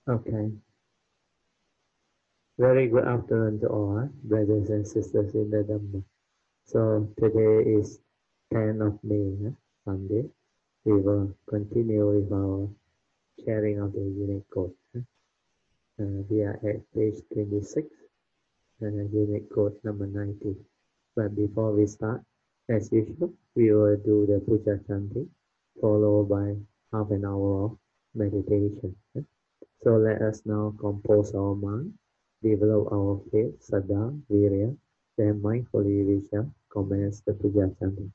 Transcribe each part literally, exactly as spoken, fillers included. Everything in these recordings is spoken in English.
Okay. Very good afternoon to all, brothers and sisters in the Dhamma. So today is tenth of May, eh, Sunday. We will continue with our sharing of the unit code. eh. Uh, we are at page twenty-six, uh, unit code number ninety. But before we start, as usual, we will do the puja chanting, followed by half an hour of meditation. eh. So let us now compose our mind, develop our faith, Saddha, Virya, then mindfully we shall commence the puja chanting.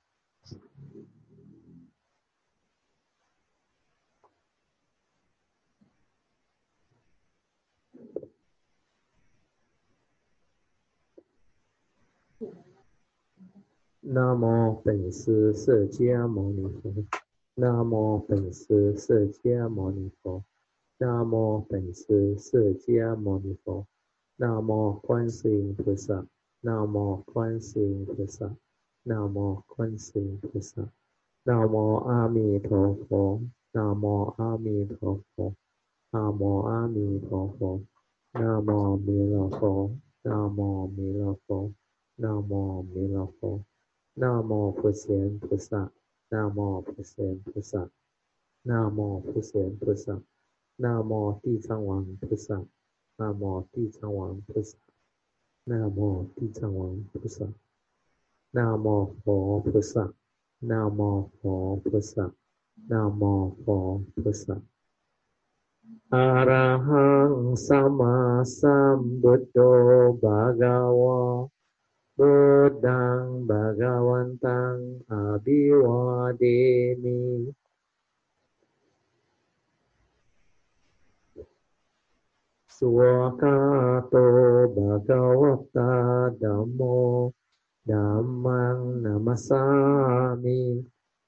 Nam mô Bổn Sư释迦牟尼佛. Nam mô Bổn Sư释迦牟尼佛. Nam mô Bổn Sư释迦牟尼佛. Nam mô Quan世音菩萨. Nam mô Quan世音菩萨. Nam mô Quan世音菩萨. Nam mô A Di Đà Phật. Nam mô A Di Đà Phật. Nam mô A Di Đà Phật. Nam mô A Di Đà Phật. Nam mô A Di Đà Phật. Nam mô A Di Đà Phật. Nam mô Phật Hiền菩萨. Nam mô Phật Hiền菩萨. Nam mô Phật Hiền菩萨. Nam mô Địa Tạng王菩萨. Nam mô Địa Tạng王菩萨. Nam mô Địa Tạng王菩萨. Nam mô Phật菩萨. Nam mô Phật菩萨. Nam mô Phật菩萨. Arahang Sama Sambuddho Bhagava Buddhang Bhagavantang Abhivademi. Swakato Bhagavata Dhammo Dhammang Namasami.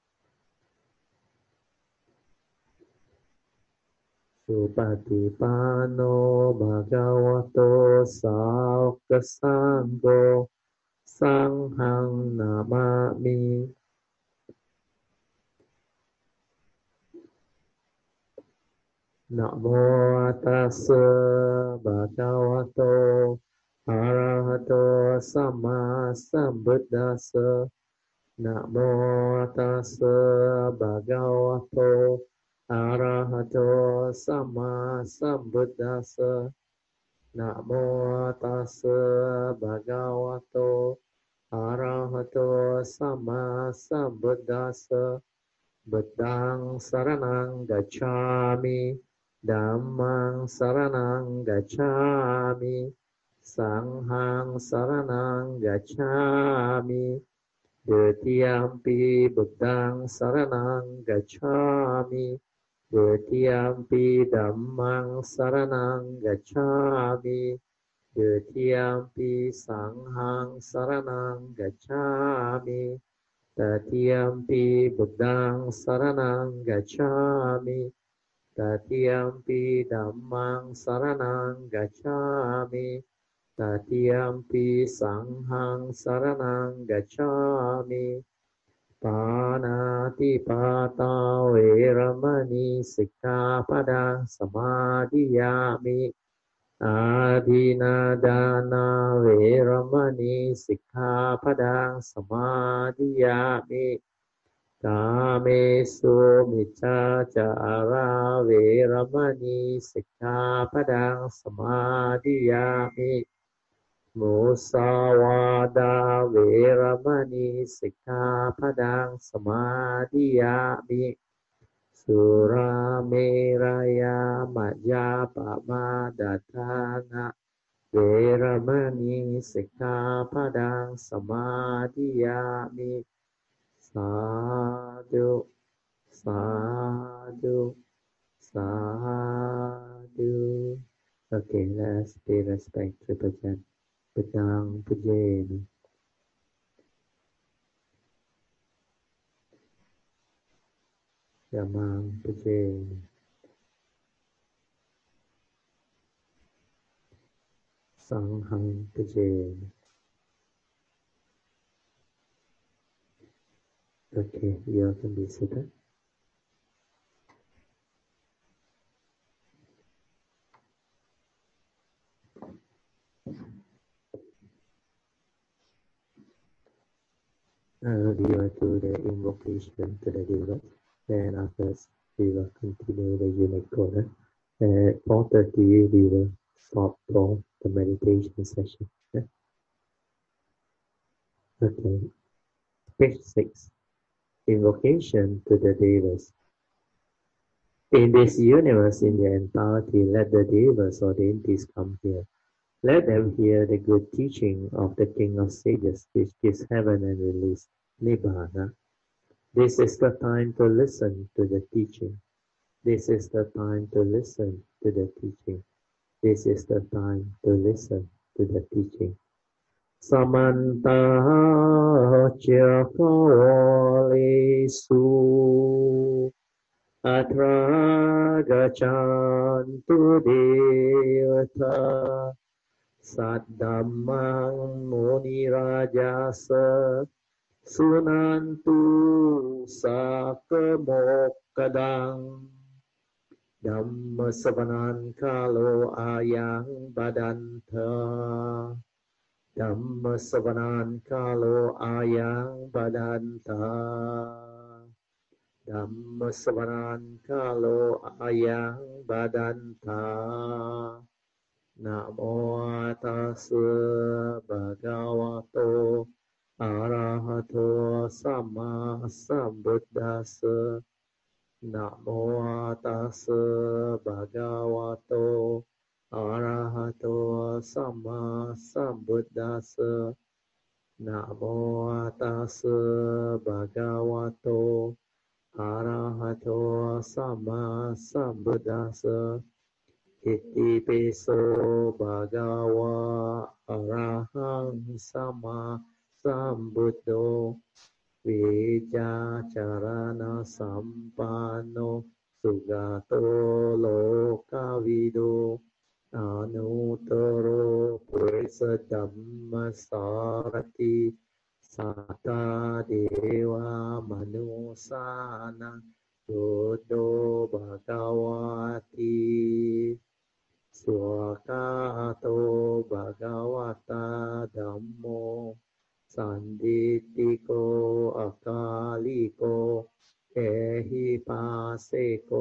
Supatipano Bhagavato Sāvaka Sangho Sanghang Namami. Namo Tassa Bhagavato Arahato Sama Sambuddhassa. Namo Tassa Bhagavato Arahato Sama Sambuddhassa. Namo Tassa Bhagavato Arahato Sama Sambuddhassa. Buddhang Saranang Gacchami. Dhammang Saranang Gacchami. Sanghang Saranang Gacchami. Dutiyampi Buddhang Saranang Gacchami. Dutiyampi Dhammang Saranang Gacchami. Dutiyampi Sanghang Saranang Gacchami. Tatiyampi Buddhang Saranang Gacchami. Tatiyampi Dhammang Saranang Gacchami. Tatiyampi Sanghang Saranang Gacchami. Panati Pata Veramani Sikkhapada Samadhiyami. Adinadana Veramani Sikkhapada Samadhiyami. Kamesu Miccācara Veramani Sikkhapada Samadhiyami. Musawada Veramani Sikkhapada Samadhiyami. Surameraya Majapama Datana Veramani Sikkhapada Samadhiyami. Sadhu, sadhu, sadhu. Okay, let's pay respect to the chant. Pedang Pujeni. Yamang Pujeni. Sanghang Pujeni. Okay, you can be seated. Uh, we will do the invocation to the devas. Then after we will continue the Unicode. At four thirty we will stop for the meditation session. Yeah. Okay. Page six. Invocation to the devas. In this universe, in the entirety, let the devas or deities come here. Let them hear the good teaching of the King of Sages, which gives heaven and release, Nibbana. This is the time to listen to the teaching. This is the time to listen to the teaching. This is the time to listen to the teaching. Samanta Caccavalesu Atra Gachantu Devata Saddhammang Muni Rajasa Sunantu Sakemokadang Dhamma Savanan Kalo Ayang Badanta Dhamma Savanan Kalo Ayang Badanta Dhamma Savanan Kalo Ayang Badanta Namo Tassa Bhagavato Arahato Sama Sambuddhassa Namo Tassa Bhagavato Arahato Sama Sambuddhassa Namo Tassa Bhagavato Arahato Sama Sambuddhassa Iti piso bhagawa arahang sama sambuddho Vijacarana sampano sugato lokavido Anutaro purisa dhamma sarati Sata deva manusana Dodo bhagawati Swakato bhagavata dhammo Sanditiko akaliko ehipaseko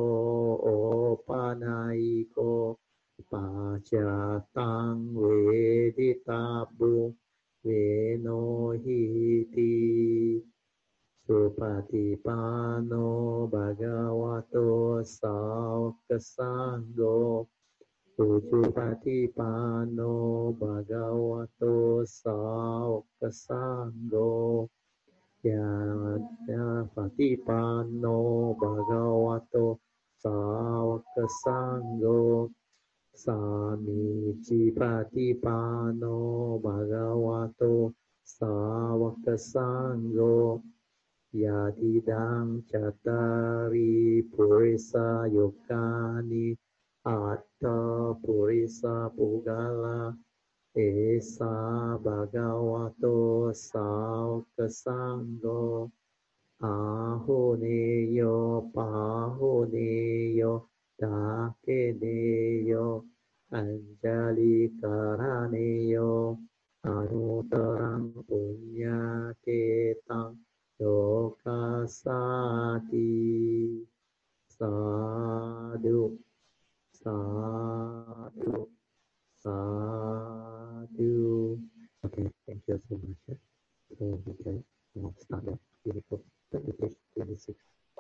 opanaiko pacatang veditabu venohiti supatipano bhagavato saukasanggo Ujupatipano bhagavato saukasanggo Yajapatipano bhagavato saukasanggo Samicipatipano bhagavato saukasanggo Yadidang Chatari Purisa Yukani Atta Purisa Pugala Esa Bhagavato Saukasangho Ahoneyo Pahoneyo Dakeneyo Anjali Karaneyo Anutarang Punya Ketang Lokasati Sadhu Sadhu Sadhu. Okay, thank you so much. So we can now start the Unicode twenty-six.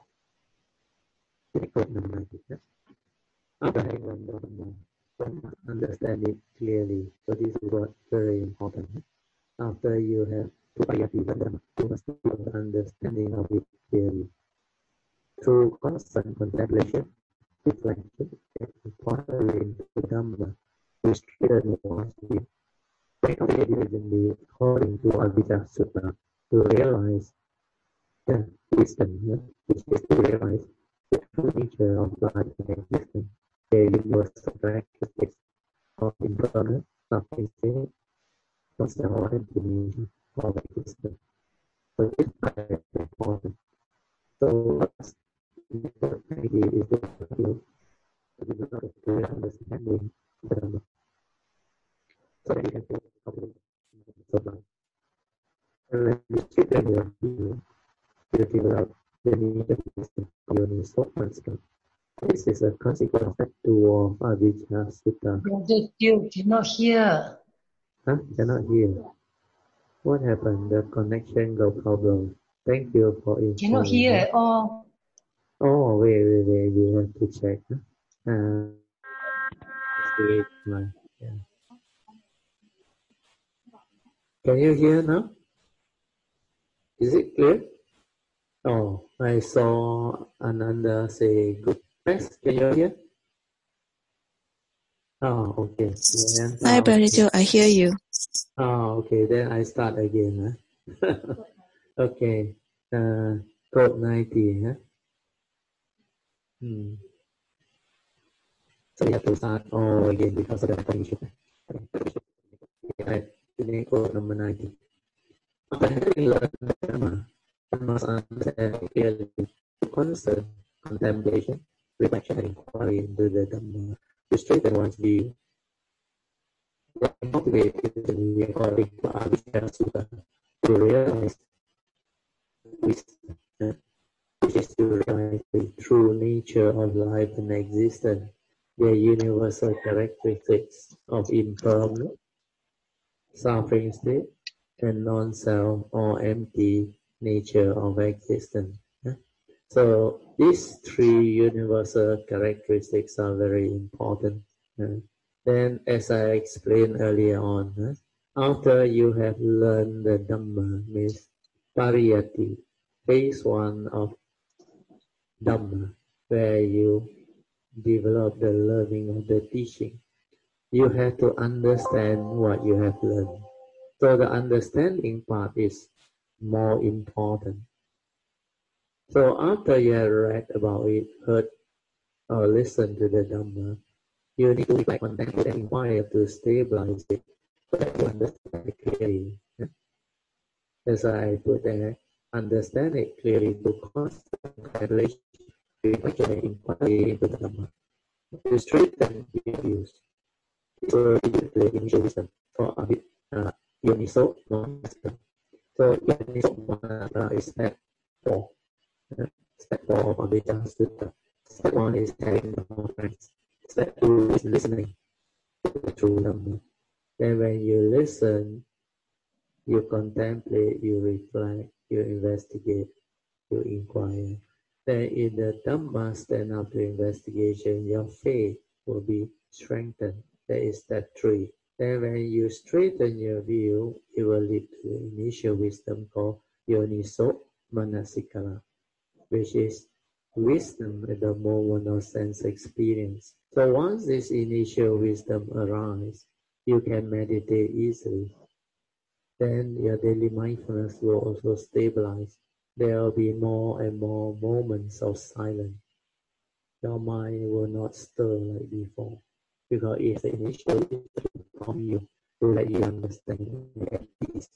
Unicode number ninety. After everyone understand it clearly, so this is what very important. After you have Upayati Vandana, you must have the understanding of it clearly. Through constant contemplation, reflection, and inquiry into Dhamma, which clearly wants to be practically diligently according to Advaita Sutta, to realize the wisdom, which is to realize the true nature of life and existence, the universal characteristics of impermanence, of instinct, of self-orientation, of existence. So this is very important. So what's the idea is to feel the clear understanding of the Dhamma, so that you can feel confident. So And when you straighten your view, you develop the need of wisdom for Yoniso Manasika. This is a consequence of step two of Avijja Sutta. Brother still cannot hear. Huh? Cannot hear. What happened? The connection got problem. Thank you for Cannot informing hear me. at all. Oh, wait, wait, wait. You have to check. Huh? Uh, see it, my, yeah. Can you hear now? Is it clear? Oh, I saw Ananda say good. Thanks. Can you hear? Oh, okay. Then, Hi, uh, Brother Joe. I hear you. oh, okay. Then I start again. Huh? Okay. Uh, code ninety. Huh? Hmm. So we have to start all again because of the recording issue. Okay. Today code number ninety. After having learned the Dhamma, one must understand clearly concern, contemplation, reflection, and inquiry into the Dhamma to straighten one's view. What motivates me according to Avijja Sutta to realize wisdom, uh, which is to realize the true nature of life and existence, their universal characteristics of impermanence, suffering state, and non-self or empty nature of existence. Yeah? So these three universal characteristics are very important. Yeah? Then, as I explained earlier on, yeah? After you have learned the Dhamma, means Pariyati, phase one of Dhamma, where you develop the learning of the teaching, you have to understand what you have learned. So the understanding part is more important. So after you have read about it, heard or listened to the Dhamma, you need to reflect on that and inquire to stabilize it so that you understand it clearly. As I put there, understand it clearly to constant contemplation, reflection and inquiry into the Dhamma. To straighten your views. So the initial wisdom for Abhi, uh, Yoniso Manasika. So Yoniso Manasika is step four. Uh, step four of Avijja Sutta. Step one is having the more friends. Step two is listening to the true Dhamma. Then when you listen, you contemplate, you reflect, you investigate, you inquire. Then in the Dhamma stand up to investigation, your faith will be strengthened. That is step three. Then when you straighten your view, it will lead to the initial wisdom called Yoniso Manasikara, which is wisdom at the moment of sense experience. So once this initial wisdom arises, you can meditate easily. Then your daily mindfulness will also stabilize. There will be more and more moments of silence. Your mind will not stir like before, because it's the initial wisdom from you to let you understand at peace.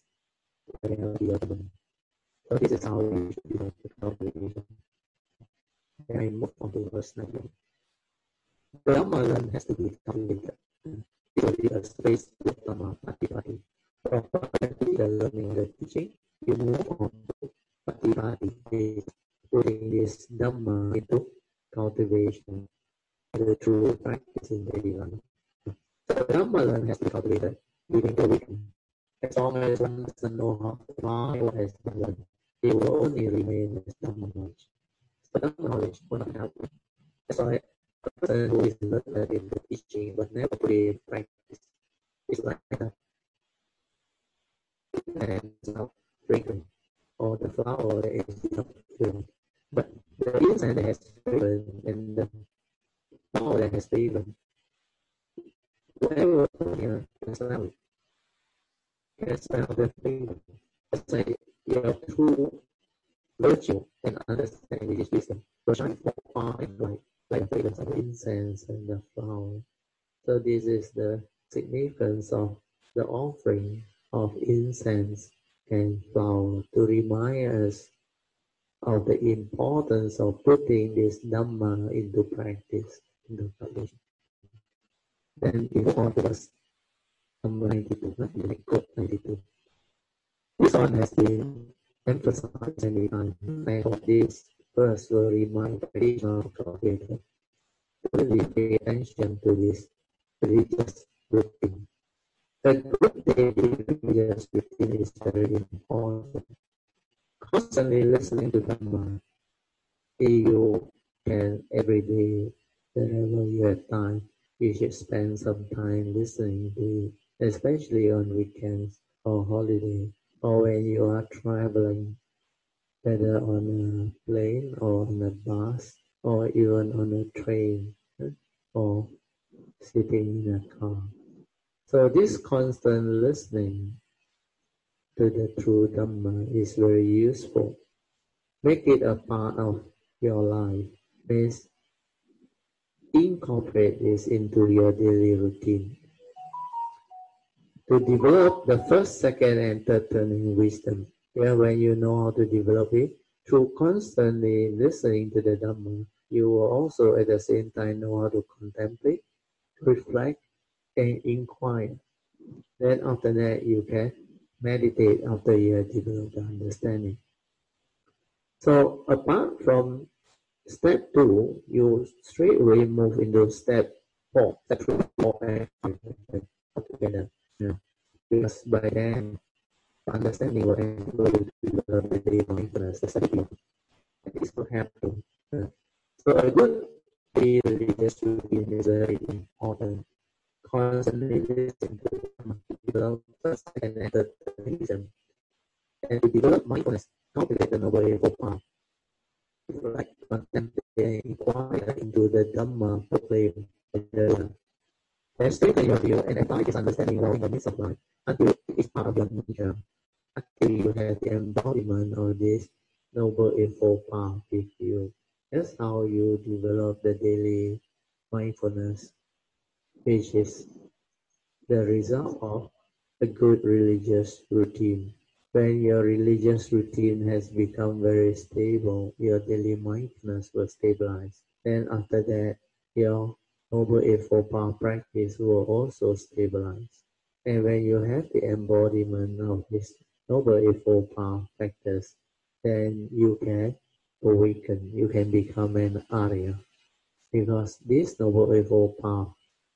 So this is how you should do the calculation. Then I move on to verse nineteen. The Dhamma learned has to be cultivated. It will be a space to Dhamma Patipati. From Patipati, the learning of the teaching, you move on to Patipati, putting this Dhamma into cultivation, the true practice in daily life. So the Dhamma learned has to be cultivated, leading to wisdom. As long as one doesn't know how to apply what has been learned, it will only remain as Dhamma knowledge. So Dhamma knowledge will not help you. That's why a person who is learned in the teaching but never put it in practice is like a and it's not fragrant, or the flower that is not fragrant. But the incense that has fragrance and the flower that has fragrance, whatever here can smell it. Can smell the fragrance. It's like your true virtue and understanding which is wisdom will shine far and bright like the fragrance of the incense and the flower. So this is the significance of the offering of incense and flower to remind us of the importance of putting this Dhamma into practice, into practice. Then we move on to verse number ninety-two, right? Quote ninety-two. This one has been emphasized many times. I hope this verse will remind additional cultivator to really pay attention to this religious routine. A good daily religious routine is very important. Constantly listening to Dhamma, you can every day, whenever you have time, you should spend some time listening to it, especially on weekends or holiday, or when you are traveling, whether on a plane or on a bus, or even on a train, or sitting in a car. So this constant listening to the true Dhamma is very useful. Make it a part of your life. Means incorporate this into your daily routine. To develop the first, second, and third turning wisdom, yeah, when you know how to develop it, through constantly listening to the Dhamma, you will also at the same time know how to contemplate, reflect, and inquire. Then after that, you can meditate after you have developed the understanding. So apart from step two, you straight away move into step four, step three, four, and five together. Yeah. Because by then, understanding will enable you to develop the daily mindfulness, the study, and this will happen. Yeah. So a good daily religious routine is very important. Constantly listen to develop first, second, and third reason, and to develop mindfulness, cultivate the noble eightfold path. Like contemplate, inquire into the Dhamma proclaimed by the then strengthen your view and apply this understanding while in the midst of life until it is part of your nature, until you have the embodiment of this noble eightfold path with you. That's how you develop the daily mindfulness, which is the result of a good religious routine. When your religious routine has become very stable, your daily mindfulness will stabilize. Then after that, your Noble Eightfold Path practice will also stabilize. And when you have the embodiment of this Noble Eightfold Path practice, then you can awaken, you can become an Arya. Because this Noble Eightfold Path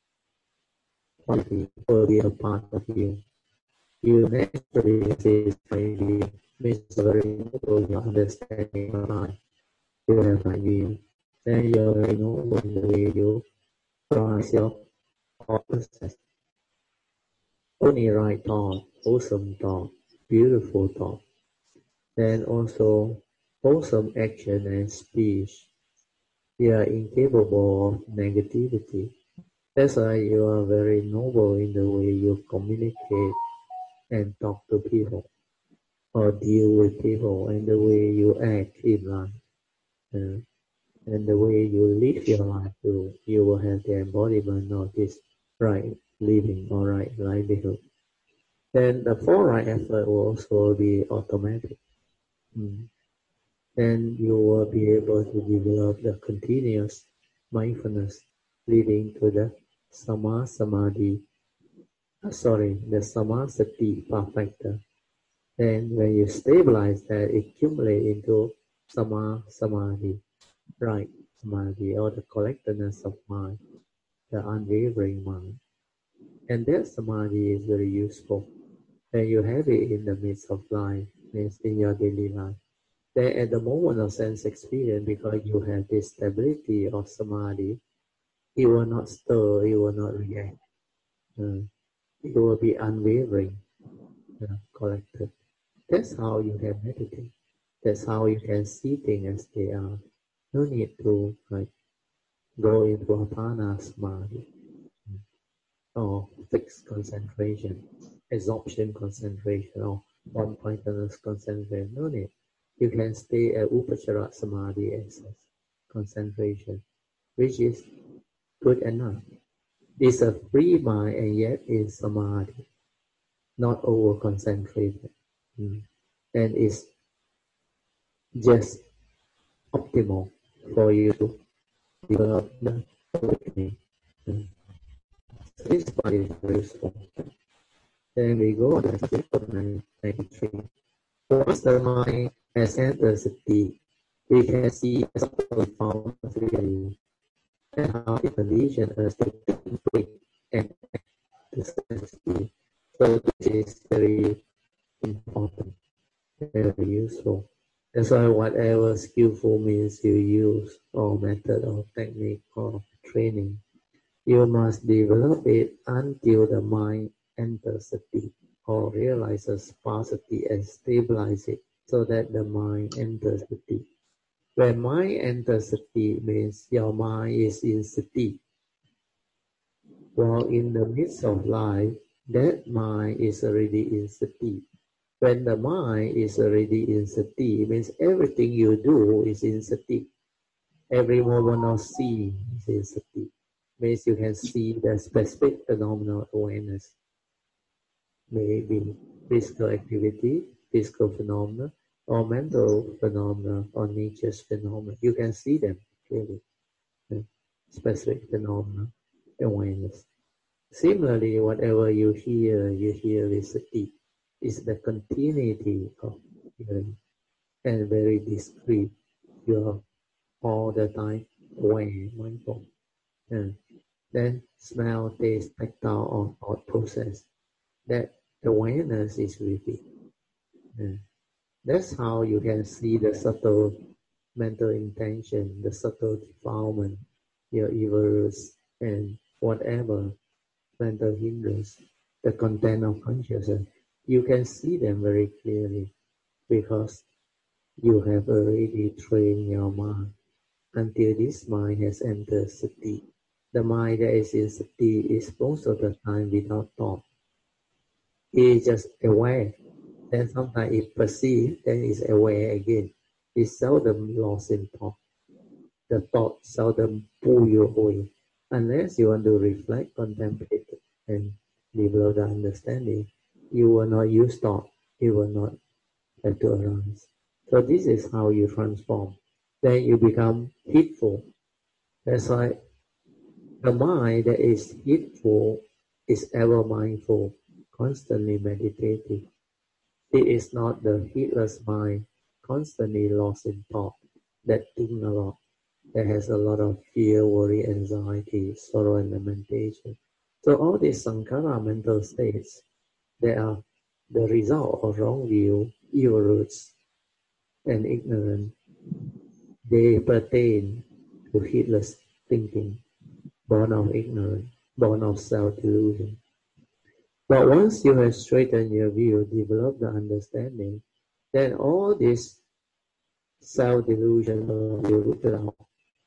quality will be a part of you. You naturally exist by being very noble your understanding of life. You have like you. Then you're very noble in the way you price your thought process. Only right thought, wholesome thought, beautiful thought. Then also wholesome action and speech. You are incapable of negativity. That's why you are very noble in the way you communicate and talk to people, or deal with people, and the way you act in life, uh, and the way you live your life too. You will have the embodiment of this right living or right livelihood. Then the four right effort will also be automatic. Mm. Then you will be able to develop the continuous mindfulness leading to the Sama Samadhi, uh, sorry, the Samasati perfecta. Then when you stabilize that, it accumulate into Sama Samadhi, right Samadhi, or the collectedness of mind, the unwavering mind. And that Samadhi is very useful. When you have it in the midst of life, means in your daily life, then at the moment of sense experience, because you have this stability of Samadhi, it will not stir, it will not react. Uh, it will be unwavering, uh, collected. That's how you can meditate. That's how you can see things as they are. No need to like go into apana samadhi or fixed concentration, absorption concentration, or one-pointedness concentration. No need. You can stay at upachara samadhi as concentration, which is good enough. It's a free mind and yet it's samadhi, not over concentrated. Mm. And it's just optimal for you to develop the awakening. Mm. This part is very useful. Then we go on to the subject of ninety-three. Once the mind has entered sati, we can see the subtle form clearly, and how it conditions us to think and act successfully. So this is very important, very useful. That's why whatever skillful means you use, or method or technique or training, you must develop it until the mind enters sati, or realizes sparsity and stabilize it so that the mind enters sati. When mind enters sati means your mind is in sati. While in the midst of life, that mind is already in sati. When the mind is already in sati, it means everything you do is in sati. Every moment of seeing is in sati. Means you can see the specific phenomenal awareness. Maybe physical activity, physical phenomena, or mental phenomena, or nature's phenomena. You can see them clearly. Specific phenomena, awareness. Similarly, whatever you hear, you hear with sati. Is the continuity of hearing, and very discreet. You are all the time aware, mindful. And then smell, taste, tactile, or thought process. That awareness is with it. And that's how you can see the subtle mental intention, the subtle defilement, your evil roots, and whatever mental hindrance, the content of consciousness. You can see them very clearly because you have already trained your mind until this mind has entered sati. The mind that is in sati is most of the time without thought. It is just aware. Then sometimes it perceives, then it's aware again. It's seldom lost in thought. The thought seldom pull you away. Unless you want to reflect, contemplate, and develop the understanding, you will not use thought. It will not have to arise. So this is how you transform. Then you become heedful. That's why the mind that is heedful is ever mindful, constantly meditative. It is not the heedless mind, constantly lost in thought, that thinks a lot, that has a lot of fear, worry, anxiety, sorrow, and lamentation. So all these sankhara mental states, they are the result of wrong view, evil roots, and ignorance. They pertain to heedless thinking, born of ignorance, born of self-delusion. But once you have straightened your view, developed the understanding, then all this self-delusion will be rooted out.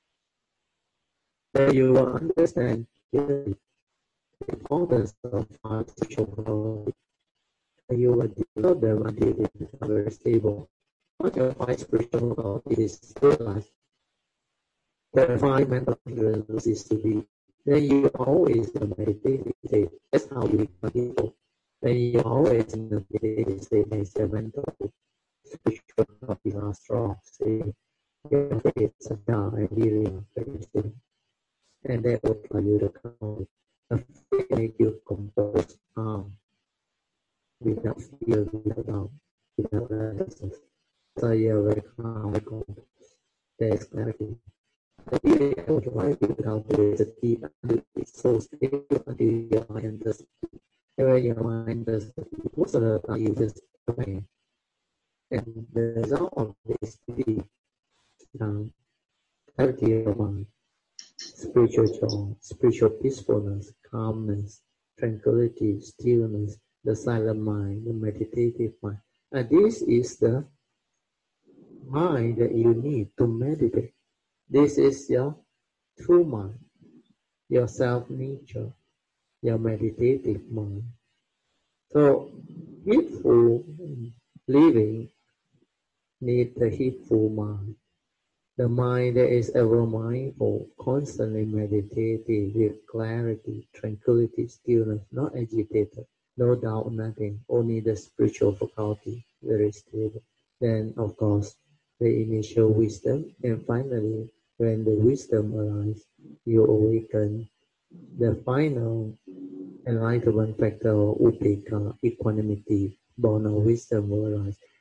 Then you will understand clearly the importance of five spiritual qualities. And you will develop them until they become very stable. Once your five spiritual qualities is stabilized, the five mental hindrances to be, then you always in a meditative state. That's how you become people. Then you always in a meditative state, and your mental spiritual qualities are strong. See, your faith, saddha, and virya, very strong. And that will allow you to come. The faith make you compose calm, without fear, without doubt, without resistance. So you're very calm, very composed. There is clarity. The feeling will drive you down to the deep and it's so stable until your mind does. When your mind does, most of the time you just away. And the result of this is um, clarity of mind, spiritual joy, spiritual peacefulness, calmness, tranquility, stillness, the silent mind, the meditative mind. And this is the mind that you need to meditate. This is your true mind, your self-nature, your meditative mind. So, heedful living needs the heedful mind. The mind that is ever mindful, constantly meditative with clarity, tranquility, stillness, not agitated, no doubt, nothing, only the spiritual faculty, very stable. Then, of course, the initial wisdom, and finally, when the wisdom arises, you awaken the final enlightenment factor, upekkha, equanimity, born of wisdom will arise.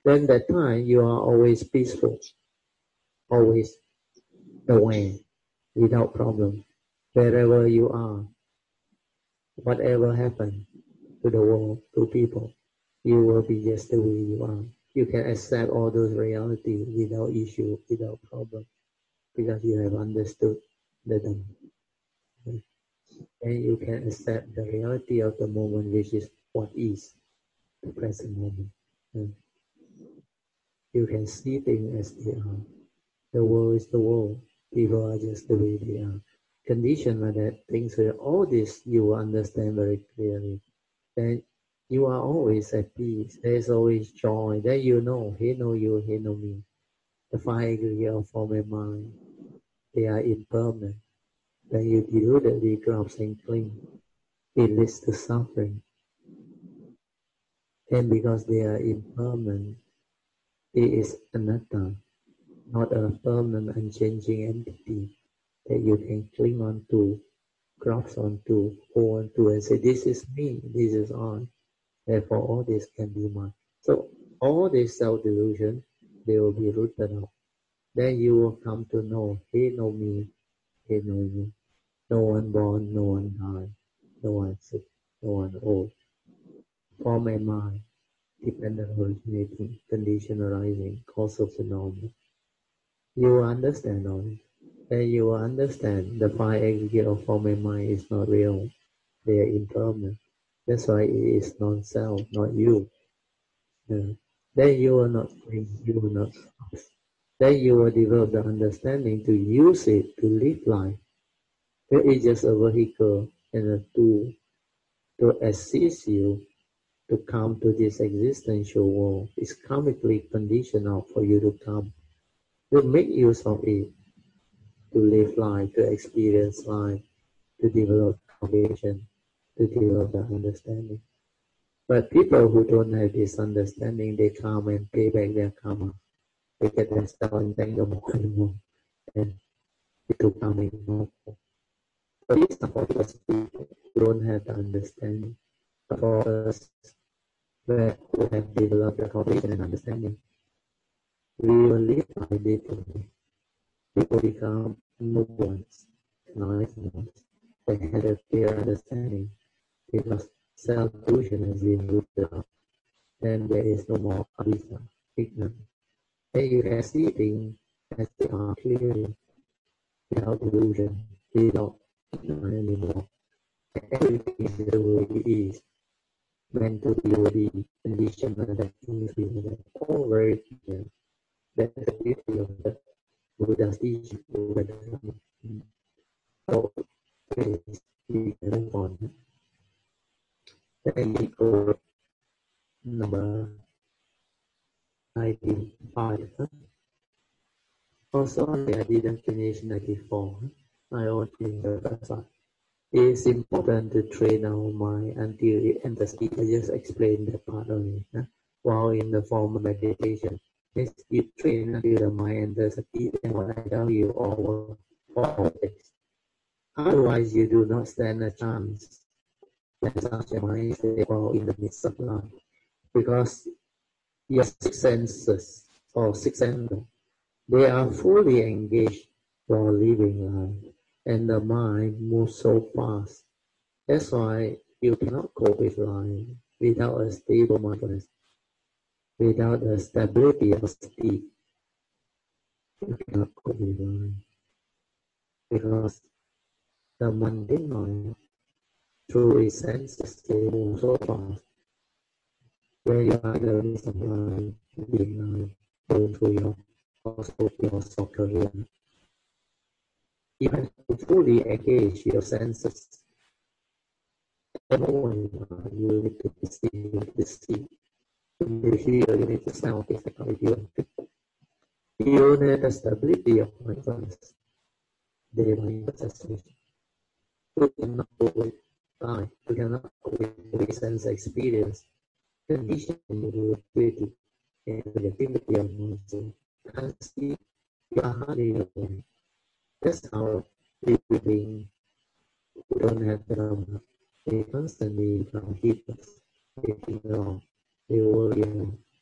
then that time you are always peaceful, always aware, without problem. Wherever you are, whatever happens to the world, to people, you will be just the way you are. You can accept all those realities without issue, without problem, because you have understood the Dhamma. And you can accept the reality of the moment, which is what is the present moment. And you can see things as they are. The world is the world. People are just the way they are. Condition like that, things where all this you will understand very clearly. Then you are always at peace. There is always joy. Then you know, he know you, he know me. The five aggregate of form and mind, they are impermanent. Then you deludedly grasp and cling. It leads to suffering. And because they are impermanent, it is anatta, not a permanent, unchanging entity that you can cling on to, grasp onto, hold on to, and say, this is me, this is I. Therefore, all this can be mine. So, all this self-delusion, they will be rooted out. Then you will come to know, he know me, he know you. No one born, no one died, no one sick, no one old. Form and mind, dependent originating, condition arising, causal phenomenon. You will understand all this. Then you will understand the five aggregate of form and mind is not real. They are impermanent. That's why it is non-self, not you. Yeah. Then you will not think, you will not stop. Then you will develop the understanding to use it to live life. It is just a vehicle and a tool to assist you to come to this existential world. It's karmically conditional for you to come. To make use of it, to live life, to experience life, to develop salvation, to develop the understanding. But people who don't have this understanding, they come and pay back their karma. They get themselves entangled more and more, and it will come in more. So it's not for us people who don't have the understanding. But for us who have developed the cultivation and understanding, we will live life differently. People become new ones, nice ones. They have a clear understanding because self-delusion has been rooted out. Then there is no more avijja, ignorance. Then you can see things as they are clearly, without delusion, without ignorance anymore. Everything is the way it is, meant to be or be, conditioned and that things be that all very clear. That's the beauty of the Buddha's teaching. So, please, we can move on. Then we go number ninety-five. Also, I didn't finish ninety-four. I want to emphasize. It is important to train our mind until it enters it. I just explained that part only. Huh? While in the form of meditation, if you train until the mind enters it, then what I tell you all all this. Otherwise, you do not stand a chance. When such a mind is stable in the midst of life, because your six senses or six senses, they are fully engaged while living life, and the mind moves so fast. That's why you cannot cope with life without a stable mindfulness, without the stability of speed. You cannot cope with life because the mundane mind, through its senses, they move so fast. When you are in the midst of life, living life, going through your also your career, you have to fully engage your senses. The moment you need to see, you need to see. You hear, you need to smell, physically, you You need the stability of mindfulness. They manifestation. You cannot go with time. You cannot go with sense experience. Condition you creative and the activity of mindfulness. And see, you are hardly aware. That's how people being who don't have Dharma. They constantly become heedless. They think wrong. They worry wrong.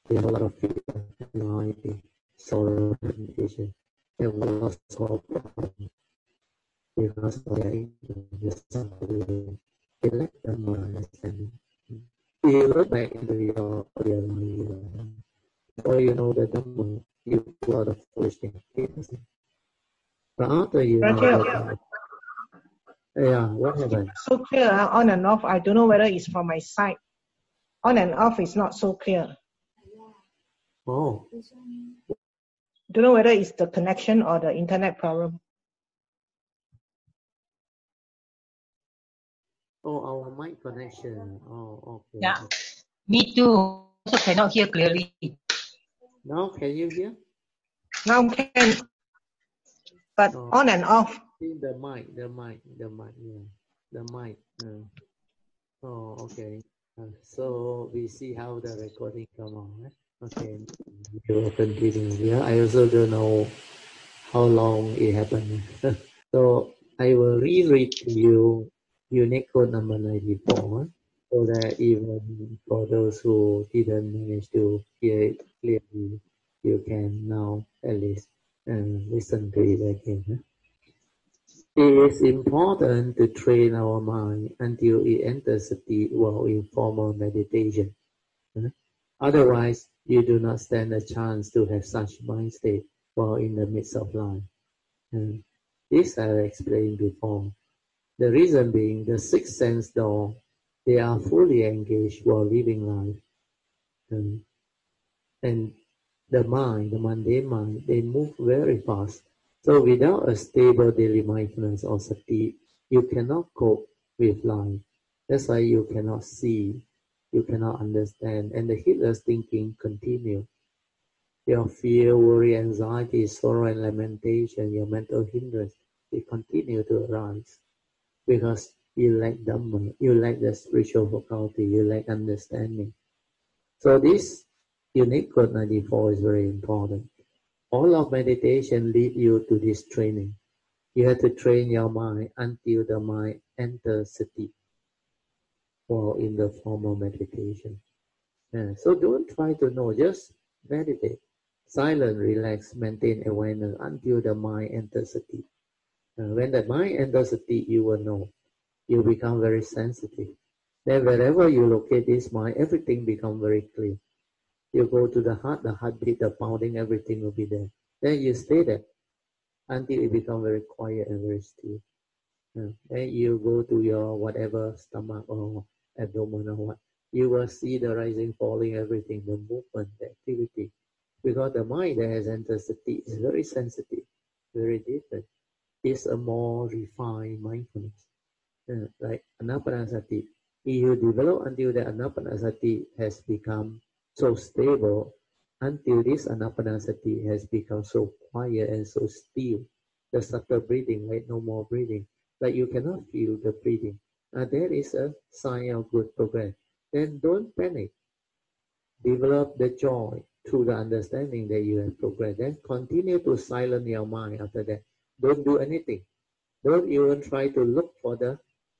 We have a lot of fear, anxiety, sorrow, limitation. We have a lot of problems because of their ignorance, just suffering. They lack the more understanding. If you look back into your earlier life, before you know the Dhamma, you do a lot of foolish things. But after you know the Dhamma, yeah, what happened? So clear, uh, on and off. I don't know whether it's from my side. On and off is not so clear. Oh. Don't know whether it's the connection or the internet problem. Oh, our mic connection. Oh, okay. Yeah, me too. Also cannot hear clearly. Now can you hear? Now can, but Oh. on and off. See the mic, the mic, the mic, yeah, the mic. Uh. Oh, okay. Uh, so we see how the recording come on. Eh? Okay, you continue. Yeah, I also don't know how long it happened. So I will reread to you unique code number ninety-four, so that even for those who didn't manage to hear it clearly, you can now at least uh, listen to it again. It is important to train our mind until it enters sati while in formal meditation. Otherwise, you do not stand a chance to have such mind state while in the midst of life. This I have explained before. The reason being the sixth sense door, they are fully engaged while living life. And the mind, the mundane mind, they move very fast. So without a stable daily mindfulness or sati, you cannot cope with life. That's why you cannot see, you cannot understand, and the heedless thinking continue. Your fear, worry, anxiety, sorrow, and lamentation, your mental hindrance, they continue to arise because you lack Dhamma, you lack the spiritual faculty, you lack understanding. So this unique code ninety-four is very important. All of meditation lead you to this training. You have to train your mind until the mind enters sati or in the formal meditation. Yeah. So don't try to know, just meditate. Silent, relax, maintain awareness until the mind enters sati. Uh, when the mind enters sati, you will know. You become very sensitive. Then wherever you locate this mind, everything becomes very clear. You go to the heart, the heartbeat, the pounding, everything will be there. Then you stay there until it becomes very quiet and very still. Yeah. Then you go to your whatever stomach or abdomen or what. You will see the rising, falling, everything, the movement, the activity. Because the mind that has entered sati is very sensitive, very different. It's a more refined mindfulness. Yeah. Like anapanasati. If you develop until the anapanasati has become so stable, until this anapanasati has become so quiet and so still, the subtle breathing, like no more breathing, like you cannot feel the breathing. Uh, that is a sign of good progress. Then don't panic. Develop the joy through the understanding that you have progressed. Then continue to silence your mind after that. Don't do anything. Don't even try to look for the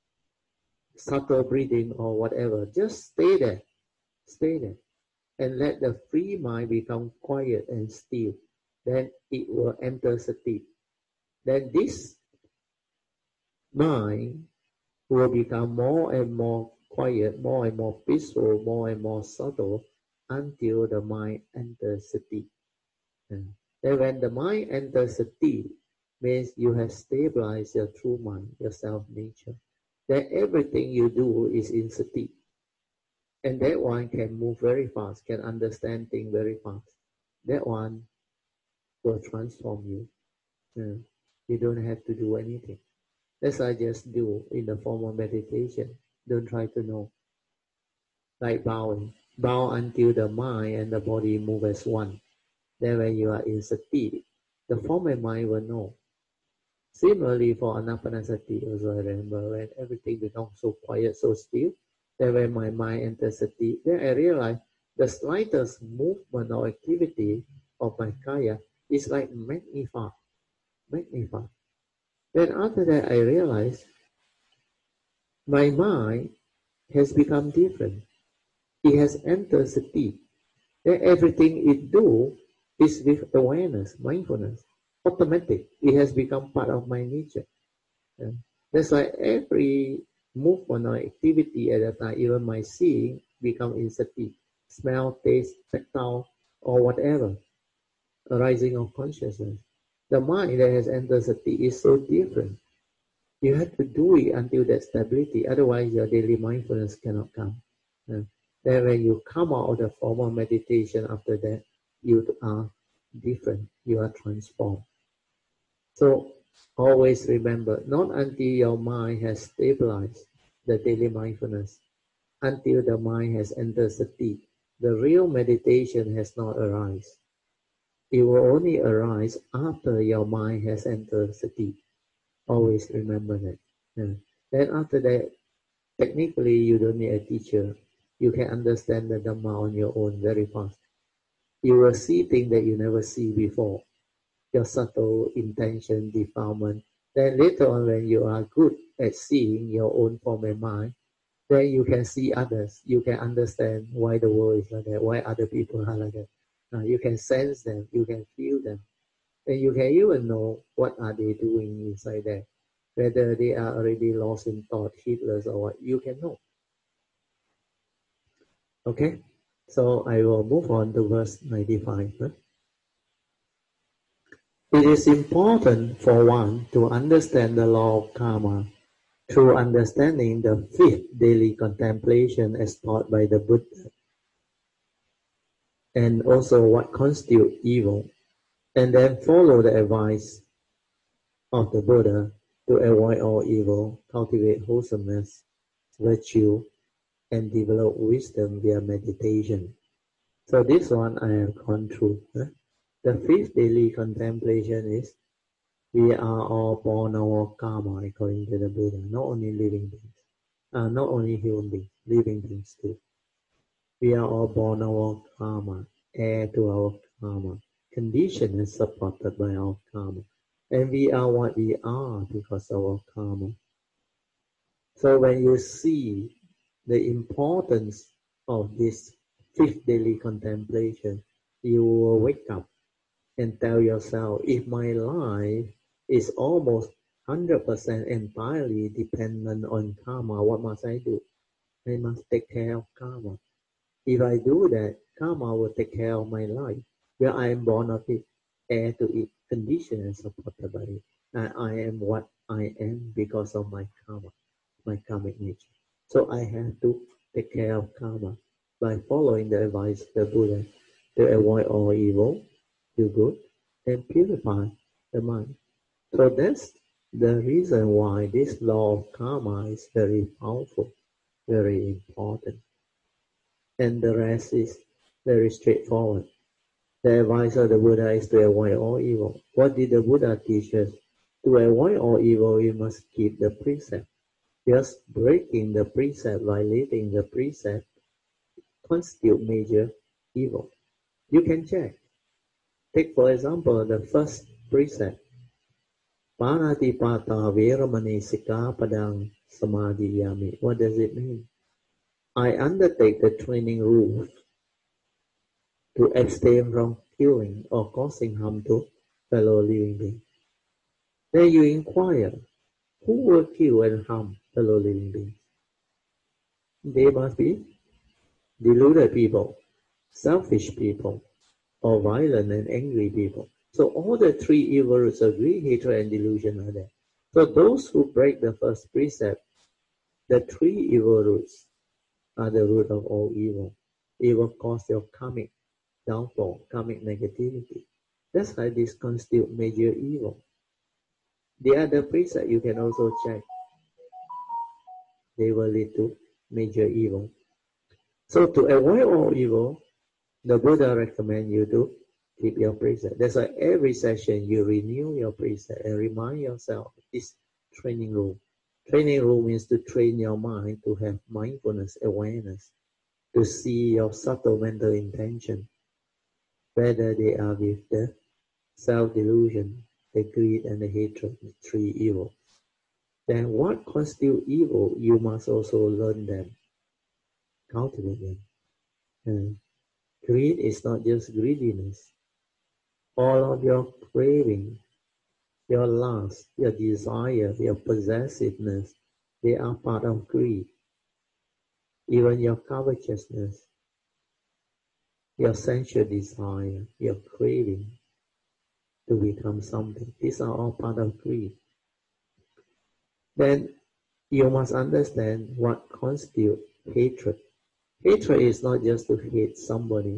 subtle breathing or whatever. Just stay there. Stay there. And let the free mind become quiet and still. Then it will enter sati. Then this mind will become more and more quiet, more and more peaceful, more and more subtle until the mind enters sati. And then when the mind enters sati, means you have stabilized your true mind, your self-nature. Then everything you do is in sati. And that one can move very fast, can understand things very fast. That one will transform you. Yeah. You don't have to do anything. That's what I just do in the form of meditation. Don't try to know. Like bowing. Bow until the mind and the body move as one. Then when you are in sati, the form and mind will know. Similarly for anapanasati, also I remember when everything becomes so quiet, so still, then when my mind enters sati, then I realize the slightest movement or activity of my kaya is like magnified, magnified. Then after that I realize my mind has become different. It has entered sati. then everything it do is with awareness, mindfulness, automatic. It has become part of my nature. Yeah. That's why every movement or activity at a time, even my seeing, become in sati. Smell, taste, tactile, or whatever, arising of consciousness. The mind that has entered sati is so different. You have to do it until that stability, otherwise your daily mindfulness cannot come. Yeah. Then when you come out of the formal meditation after that, you are different, you are transformed. So always remember, not until your mind has stabilized the daily mindfulness, until the mind has entered sati, the real meditation has not arisen. It will only arise after your mind has entered sati. Always remember that. Yeah. Then after that, technically you don't need a teacher. You can understand the Dhamma on your own very fast. You will see things that you never see before. Your subtle intention, defilement. Then later on when you are good at seeing your own form and mind, then you can see others. You can understand why the world is like that, why other people are like that. Uh, you can sense them, you can feel them. And you can even know what are they doing inside there. Whether they are already lost in thought, heedless or what, you can know. Okay, so I will move on to verse ninety-five. Huh? It is important for one to understand the law of karma through understanding the fifth daily contemplation as taught by the Buddha, and also what constitutes evil, and then follow the advice of the Buddha to avoid all evil, cultivate wholesomeness, virtue, and develop wisdom via meditation. So this one I have gone through. Huh? The fifth daily contemplation is, we are all born of our karma, according to the Buddha, not only living beings, uh, not only human beings, living beings too. We are all born of our karma, heir to our karma, conditioned and supported by our karma. And we are what we are because of our karma. So when you see the importance of this fifth daily contemplation, you will wake up and tell yourself, if my life is almost one hundred percent entirely dependent on karma, what must I do? I must take care of karma. If I do that, karma will take care of my life, where I am born of it, heir to it, conditioned and supported by it. And I am what I am because of my karma, my karmic nature. So I have to take care of karma by following the advice of the Buddha to avoid all evil, do good, and purify the mind. So that's the reason why this law of karma is very powerful, very important. And the rest is very straightforward. The advice of the Buddha is to avoid all evil. What did the Buddha teach us? To avoid all evil, you must keep the precept. Just breaking the precept, violating the precept, constitute major evil. You can check. Take for example the first precept. Panatipata veramani sikapadang samadhiyami. What does it mean? I undertake the training rules to abstain from killing or causing harm to fellow living beings. Then you inquire, who will kill and harm fellow living beings? They must be deluded people, selfish people, or violent and angry people. So all the three evil roots of greed, hatred, and delusion are there. So those who break the first precept, the three evil roots are the root of all evil. It will cause your karmic downfall, karmic negativity. That's why this constitutes major evil. The other precept you can also check. They will lead to major evil. So to avoid all evil, the Buddha recommends you to keep your precept. That's why every session you renew your precept and remind yourself this training room. Training room means to train your mind to have mindfulness, awareness, to see your subtle mental intention, whether they are with the self-delusion, the greed and the hatred, the three evils. Then what constitutes evil, you must also learn them, cultivate them. And Greed is not just greediness. All of your craving, your lust, your desire, your possessiveness, they are part of greed. Even your covetousness, your sensual desire, your craving to become something, these are all part of greed. Then you must understand what constitutes hatred. Hatred is not just to hate somebody.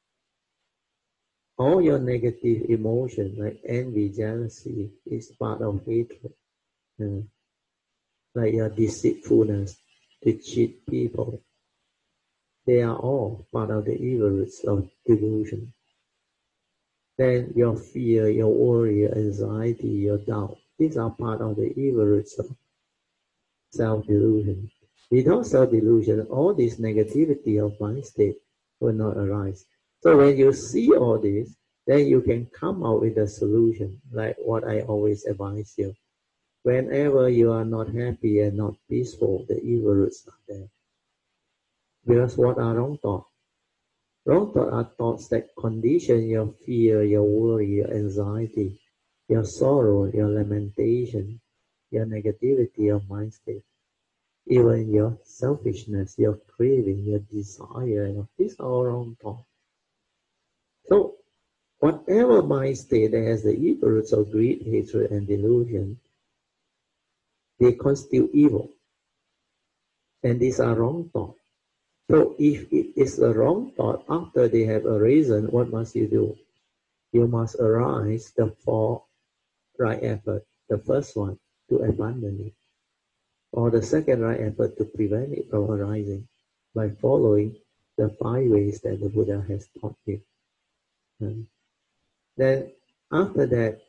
All your negative emotion like envy, jealousy is part of hatred. Uh, like your deceitfulness to cheat people. They are all part of the evil roots of delusion. Then your fear, your worry, your anxiety, your doubt, these are part of the evil roots of self-delusion. Without self-delusion, all this negativity of mind state will not arise. So when you see all this, then you can come out with a solution, like what I always advise you. Whenever you are not happy and not peaceful, the evil roots are there. Because what are wrong thoughts? Wrong thoughts are thoughts that condition your fear, your worry, your anxiety, your sorrow, your lamentation, your negativity of mind state. Even your selfishness, your craving, your desire, these are all wrong thoughts. So, whatever mind state that has the evil roots of greed, hatred, and delusion, they constitute evil. And these are wrong thoughts. So, if it is a wrong thought, after they have arisen, what must you do? You must arise the four right effort. The first one, to abandon it. Or the second right effort, to prevent it from arising by following the five ways that the Buddha has taught you. And then after that,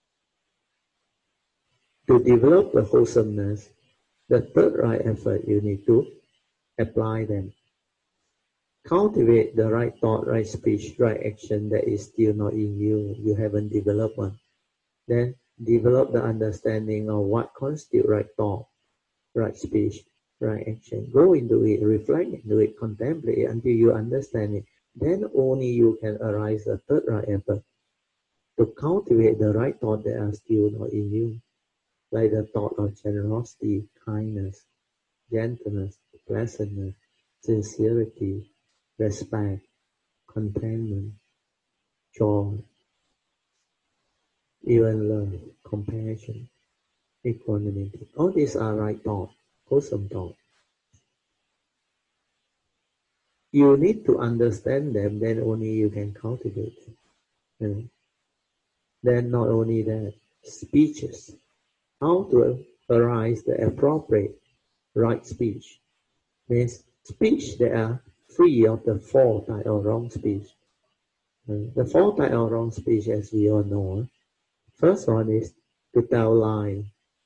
to develop the wholesomeness, the third right effort, you need to apply them. Cultivate the right thought, right speech, right action that is still not in you. You haven't developed one. Then develop the understanding of what constitutes right thought, right speech, right action. Go into it, reflect into it, contemplate it until you understand it. Then only you can arise the third right effort to cultivate the right thought that are still not in you, like the thought of generosity, kindness, gentleness, pleasantness, sincerity, respect, contentment, joy, even love, compassion, equanimity. All these are right thoughts, wholesome thoughts. You need to understand them, then only you can cultivate them. And then not only that, speeches. How to arise the appropriate right speech. Means speech that are free of the four type of wrong speech. Uh, the four type of wrong speech, as we all know, first one is to tell lie,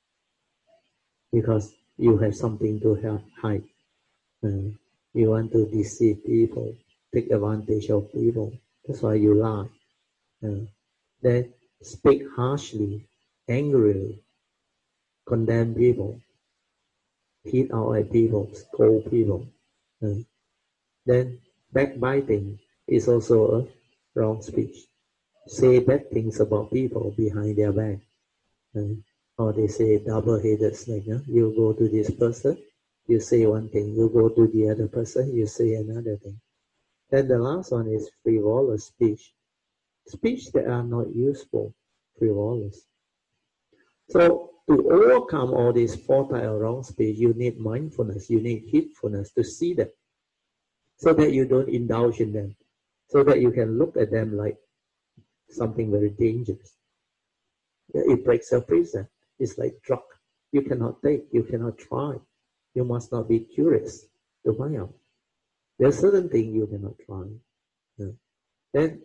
because you have something to hide. Uh, you want to deceive people, take advantage of people. That's why you lie. Uh, then speak harshly, angrily, condemn people, hit out at people, scold people. Uh, then backbiting is also a wrong speech. Say bad things about people behind their back. Uh, or they say double-headed snake. Huh? You go to this person, you say one thing. You go to the other person, you say another thing. Then the last one is frivolous speech. Speech that are not useful, frivolous. So to overcome all these four types of wrong speech, you need mindfulness, you need heedfulness to see them, so that you don't indulge in them, so that you can look at them like something very dangerous. It breaks your precept. It's like drug. You cannot take, you cannot try. You must not be curious to find out. There's certain things you cannot try. Yeah. Then,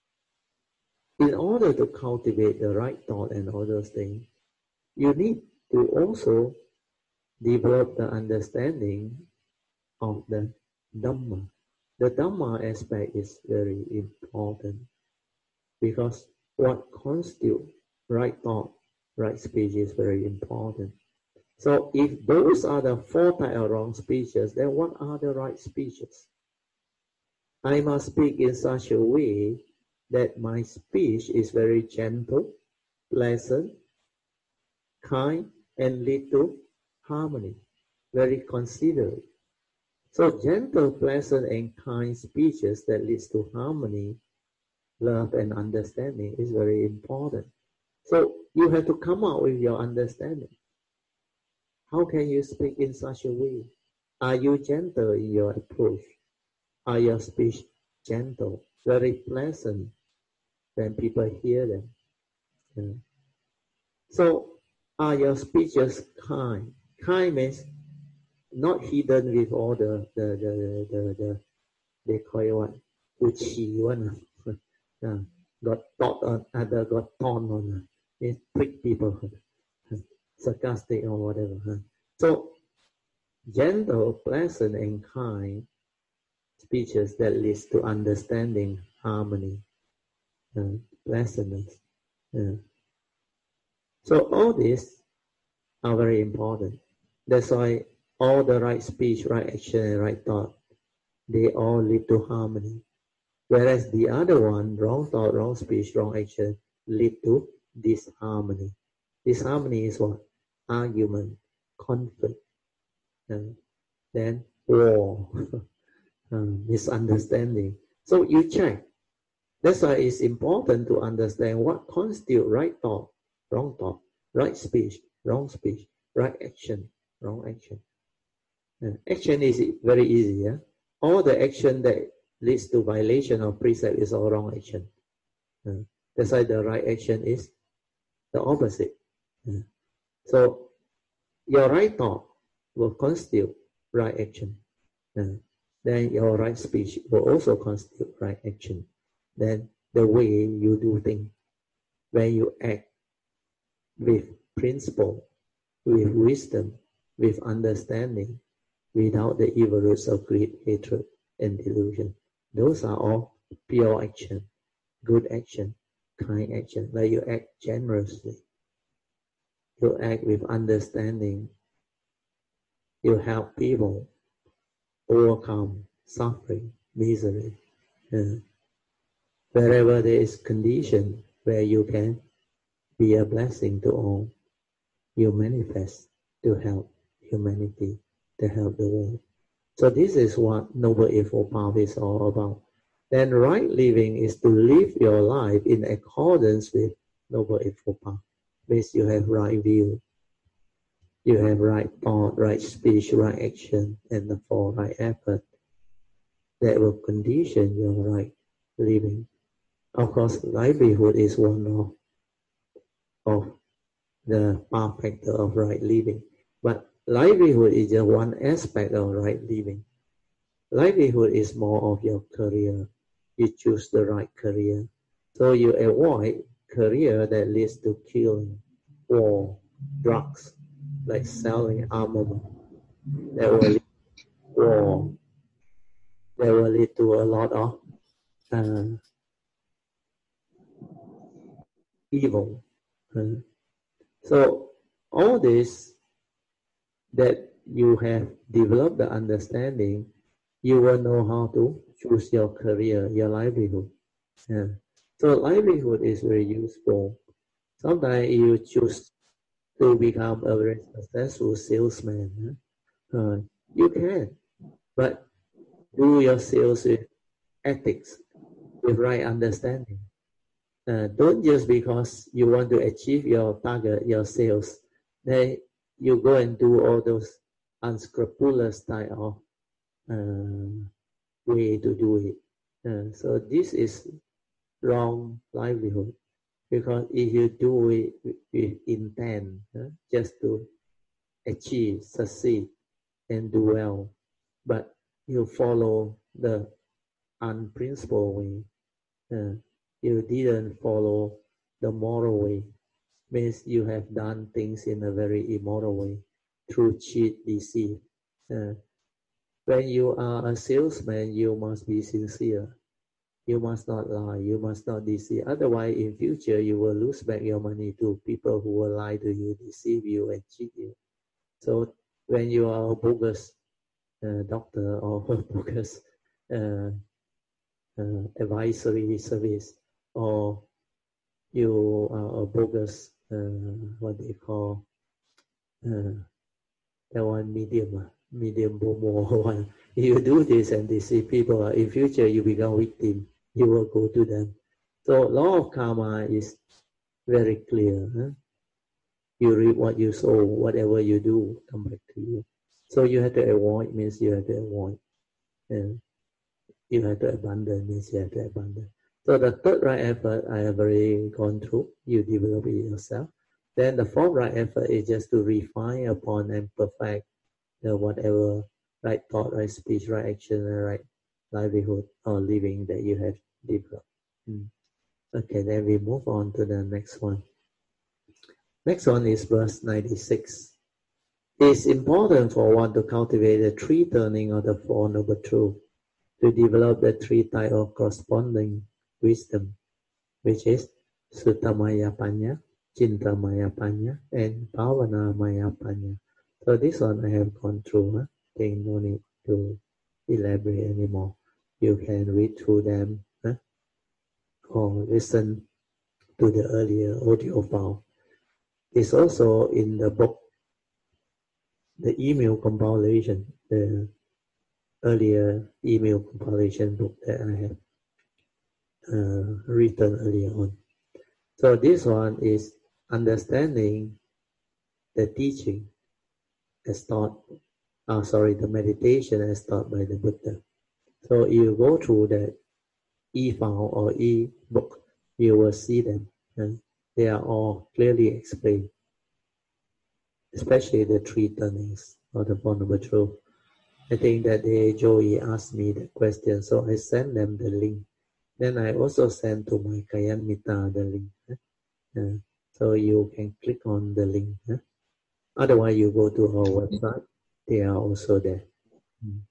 in order to cultivate the right thought and all those things, you need to also develop the understanding of the Dhamma. The Dhamma aspect is very important, because what constitutes right thought, right speech is very important. So if those are the four types of wrong speeches, then what are the right speeches? I must speak in such a way that my speech is very gentle, pleasant, kind, and lead to harmony, very considerate. So gentle, pleasant, and kind speeches that leads to harmony, love, and understanding is very important. So you have to come out with your understanding. How can you speak in such a way? Are you gentle in your approach? Are your speech gentle, very pleasant when people hear them? Yeah. So are your speeches kind? Kind means not hidden with all the the the the, the they call it what? Uchi one. uh, got thought on other got torn on. Uh, it trick people, uh, sarcastic or whatever. Uh. So gentle, pleasant, and kind speeches that leads to understanding, harmony, uh, pleasantness. Uh. So all these are very important. That's why all the right speech, right action, and right thought, they all lead to harmony. Whereas the other one, wrong thought, wrong speech, wrong action, lead to disharmony. Disharmony is what? Argument, conflict, uh, then war, uh, misunderstanding. So you check. That's why it's important to understand what constitutes right thought, wrong thought, right speech, wrong speech, right action, wrong action. Uh, action is very easy. Yeah? All the action that leads to violation of precept is all wrong action. Uh, that's why the right action is the opposite. Uh, so your right thought will constitute right action. Uh, then your right speech will also constitute right action. Then the way you do things, when you act with principle, with wisdom, with understanding, without the evil roots of greed, hatred, and delusion. Those are all pure action, good action, kind action, where you act generously. You act with understanding. You help people overcome suffering, misery. Uh, wherever there is condition where you can be a blessing to all, you manifest to help humanity, to help the world. So this is what Noble Eightfold Path is all about. Then right living is to live your life in accordance with Noble Eightfold Path. Means you have right view, you have right thought, right speech, right action, and the four right effort that will condition your right living. Of course, livelihood is one of, of the path factor of right living. But livelihood is just one aspect of right living. Livelihood is more of your career. You choose the right career. So you avoid career that leads to killing, war, drugs, like selling armament. That will lead to war. That will lead to a lot of uh, evil. Uh, so all this that you have developed the understanding, you will know how to choose your career, your livelihood. Yeah. So livelihood is very useful. Sometimes you choose to become a very successful salesman. Uh, you can, but do your sales with ethics, with right understanding. Uh, don't just because you want to achieve your target, your sales, then you go and do all those unscrupulous type of uh, way to do it. Uh, so this is wrong livelihood, because if you do it with intent, uh, just to achieve, succeed, and do well, but you follow the unprincipled way, uh, you didn't follow the moral way, means you have done things in a very immoral way, through cheat, deceive. Uh, when you are a salesman, you must be sincere. You must not lie. You must not deceive. Otherwise, in future, you will lose back your money to people who will lie to you, deceive you, and cheat you. So when you are a bogus uh, doctor or a bogus uh, uh, advisory service, or you are a bogus, uh, what they call, uh, that one medium, uh, medium bomo one. You do this and they see people, uh, in future you become victim, you will go to them. So law of karma is very clear. Huh? You reap what you sow, whatever you do, come back to you. So you have to avoid means you have to avoid. And you have to abandon means you have to abandon. So the third right effort I have already gone through. You develop it yourself. Then the fourth right effort is just to refine upon and perfect the whatever right thought, right speech, right action, and right livelihood or living that you have developed. Hmm. Okay, then we move on to the next one. Next one is verse ninety-six. It is important for one to cultivate the three turning of the Four Noble Truths, to develop the three types of corresponding wisdom, which is Suttamaya Panya, Chintamaya Panya, and Bhavanamaya Panya. So this one I have gone through. Huh? I think no need to elaborate anymore. You can read through them, huh? Or listen to the earlier audio file. It's also in the book, the email compilation, the earlier email compilation book that I have uh, written earlier on. So this one is understanding the teaching as taught, uh, sorry, the meditation as taught by the Buddha. So you go through the e-file or e-book, you will see them. And they are all clearly explained, especially the three turnings of the Four Noble Truths. I think that day Joey asked me the question, so I sent them the link. Then I also sent to my Kayan Mita the link. Uh, so you can click on the link. Huh? Otherwise, you go to our website. They are also there. Mm.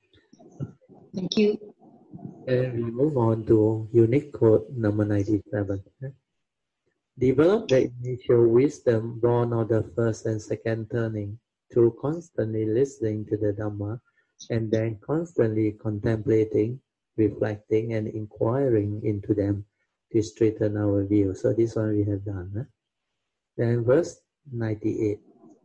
Thank you. And we move on to unique code number ninety-seven. Huh? Develop the initial wisdom born of the first and second turning through constantly listening to the Dhamma and then constantly contemplating, reflecting, and inquiring into them to straighten our view. So this one we have done. Huh? Then verse ninety-eight.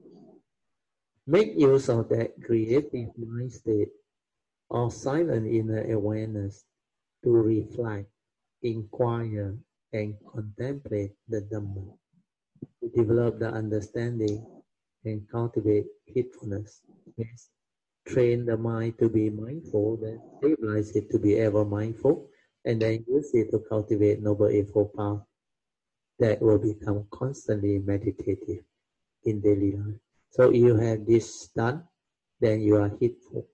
Make use of that creative mind state or silent inner awareness to reflect, inquire, and contemplate the Dhamma, to develop the understanding and cultivate heedfulness. Means train the mind to be mindful, then stabilize it to be ever mindful, and then use it to cultivate Noble Eightfold Path that will become constantly meditative in daily life. So if you have this done, then you are heedful.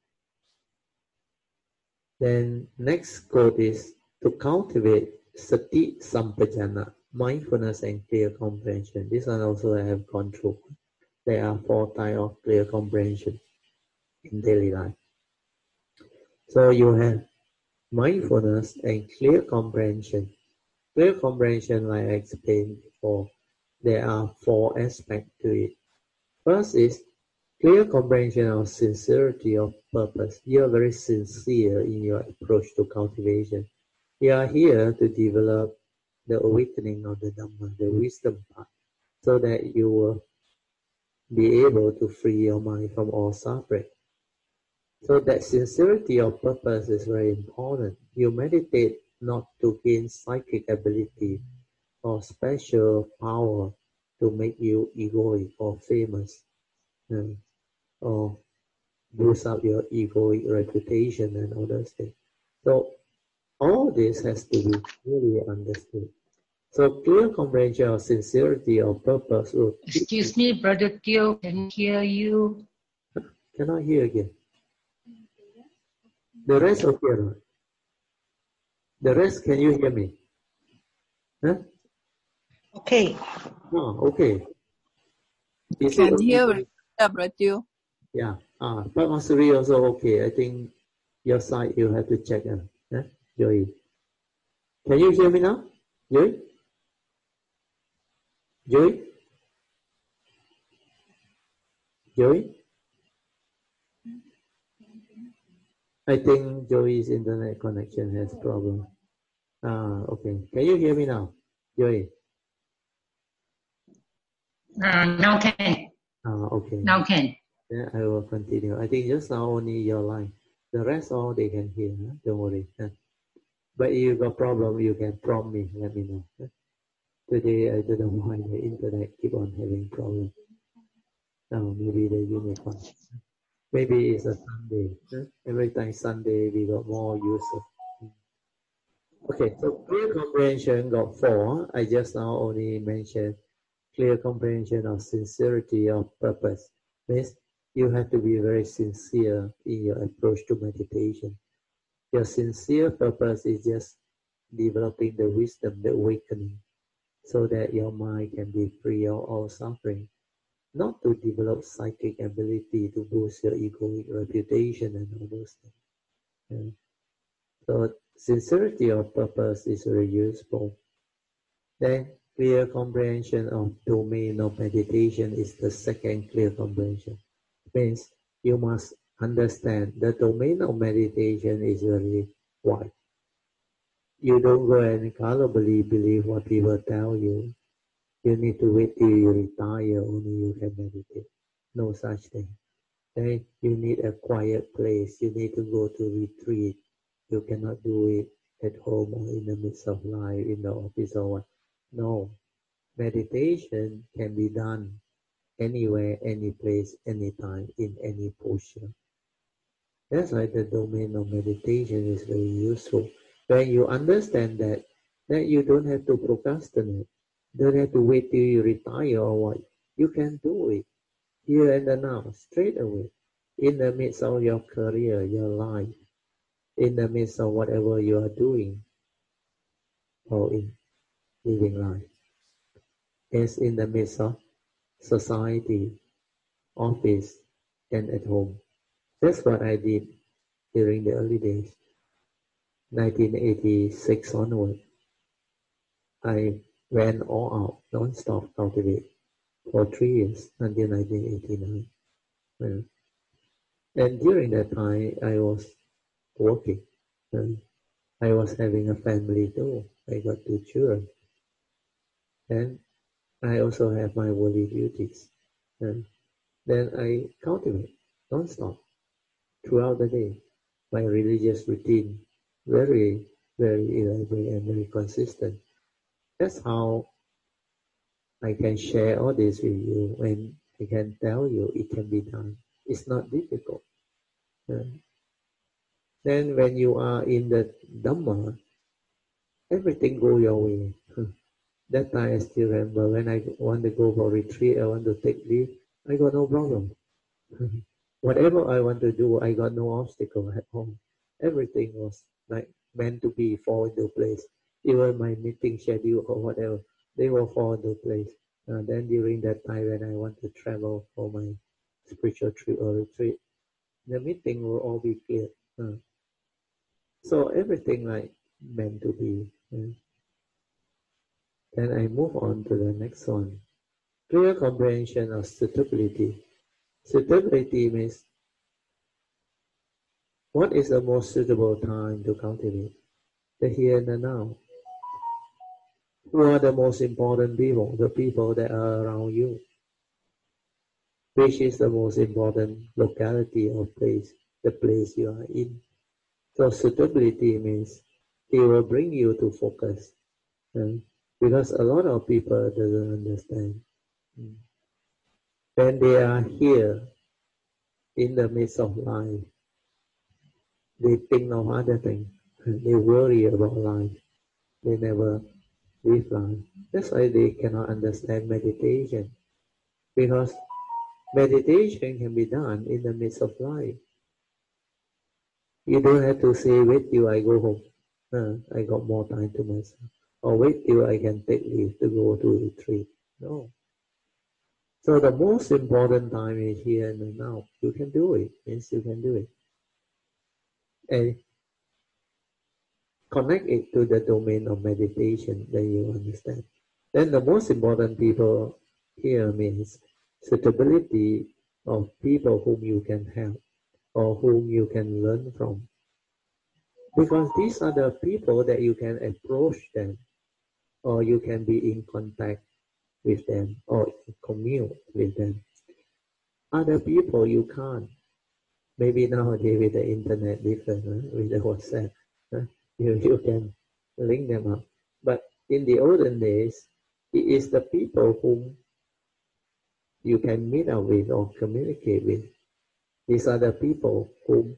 Then next quote is to cultivate sati sampajana, mindfulness and clear comprehension. This one also I have gone through. There are four types of clear comprehension in daily life. So you have mindfulness and clear comprehension. Clear comprehension, like I explained before, there are four aspects to it. First is clear comprehension of sincerity of purpose. You are very sincere in your approach to cultivation. You are here to develop the awakening of the Dhamma, the wisdom part, so that you will be able to free your mind from all suffering. So that sincerity of purpose is very important. You meditate not to gain psychic ability or special power to make you egoic or famous. Uh, or boost up your egoic reputation and all those things. So all this has to be clearly understood. So clear comprehension of sincerity of purpose will keep Excuse me, Brother Teo, can hear you? Cannot hear again. The rest okay or not? The rest, can you hear me? Huh? Okay. Oh, okay. Is Can it okay? hear very well, Brother Teo. Yeah. Ah, but Masuri also okay. I think your side you have to check. Uh, huh? Joey. Can you hear me now? Joey? Joey? Joey? I think Joey's internet connection has problem. Ah, okay. Can you hear me now, Joey? Uh, now can. Ah, okay. Now can. Then I will continue. I think just now only your line. The rest all they can hear. Huh? Don't worry. Huh? But if you got problem, you can prompt me. Let me know. Huh? Today I don't know why the internet keep on having problem. Oh, maybe the unicorn. Maybe it's a Sunday. Huh? Every time Sunday we got more users. Okay, so clear comprehension got four. I just now only mentioned clear comprehension of sincerity of purpose. Means you have to be very sincere in your approach to meditation. Your sincere purpose is just developing the wisdom, the awakening, so that your mind can be free of all suffering. Not to develop psychic ability to boost your egoic reputation and all those things. Yeah. So sincerity of purpose is very useful. Then clear comprehension of domain of meditation is the second clear comprehension. Means you must understand the domain of meditation is very wide. You don't go and gullibility believe what people tell you. You need to wait till you retire, only you can meditate. No such thing. Then you need a quiet place. You need to go to retreat. You cannot do it at home or in the midst of life, in the office or what. No. Meditation can be done anywhere, any place, anytime, in any posture. That's why the domain of meditation is very useful. When you understand that, then you don't have to procrastinate. Don't have to wait till you retire or what. You can do it here and now, straight away, in the midst of your career, your life, in the midst of whatever you are doing, or in living life. As in the midst of society, office, and at home. That's what I did during the early days. nineteen eighty-six onward, I went all out, non-stop cultivate for three years until nineteen eighty-nine. Yeah. And during that time, I was working. And I was having a family too. I got two children. And I also have my worldly duties. And then I cultivate non-stop throughout the day. My religious routine, very, very elaborate and very consistent. That's how I can share all this with you, and I can tell you it can be done. It's not difficult. Uh, then when you are in the Dhamma, everything go your way. That time I still remember when I want to go for retreat, I want to take leave, I got no problem. Whatever I want to do, I got no obstacle at home. Everything was like meant to be fall into place. Even my meeting schedule or whatever, they will fall into place. Uh, then during that time when I want to travel for my spiritual trip or retreat, the meeting will all be clear. Uh, so everything like meant to be. Uh, then I move on to the next one. Clear comprehension of suitability. Suitability means what is the most suitable time to cultivate? The here and the now. Who are the most important people? The people that are around you. Which is the most important locality or place? The place you are in. So suitability means it will bring you to focus. Right? Because a lot of people doesn't understand. When they are here in the midst of life, they think of other things. They worry about life. They never live life. That's why they cannot understand meditation. Because meditation can be done in the midst of life. You don't have to say, wait till I go home. Uh, I got more time to myself. Or wait till I can take leave to go to retreat. No. So the most important time is here and now. You can do it. Means you can do it. And connect it to the domain of meditation, then you understand. Then the most important people here means suitability of people whom you can help. or whom you can learn from. Because these are the people that you can approach them, or you can be in contact with them, or commune with them. Other people you can't. Maybe nowadays with the internet different, huh? With the WhatsApp, huh? you, you can link them up. But in the olden days, it is the people whom you can meet up with or communicate with. These are the people whom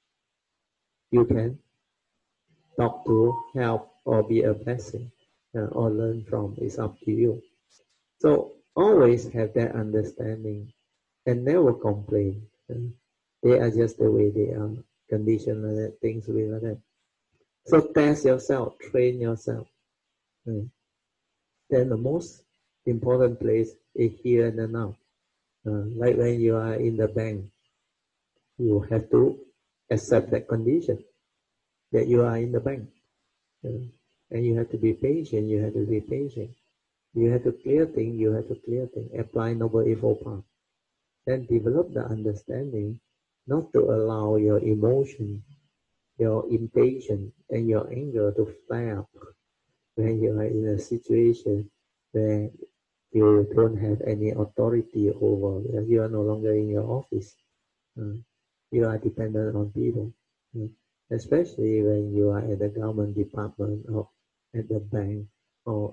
you can talk to, help, or be a blessing, uh, or learn from. It's up to you. So always have that understanding and never complain. Uh, they are just the way they are, conditioned like that, things will be like that. So test yourself, train yourself. Uh, then the most important place is here and now. Uh, like when you are in the bank, you have to accept that condition that you are in the bank. Uh, and you have to be patient, you have to be patient. You have to clear things, you have to clear things. Apply Noble Eightfold Path. Then develop the understanding not to allow your emotion, your impatience, and your anger to flare up when you are in a situation where you don't have any authority over, you are no longer in your office. Uh, you are dependent on people. Uh, especially when you are at the government department or at the bank or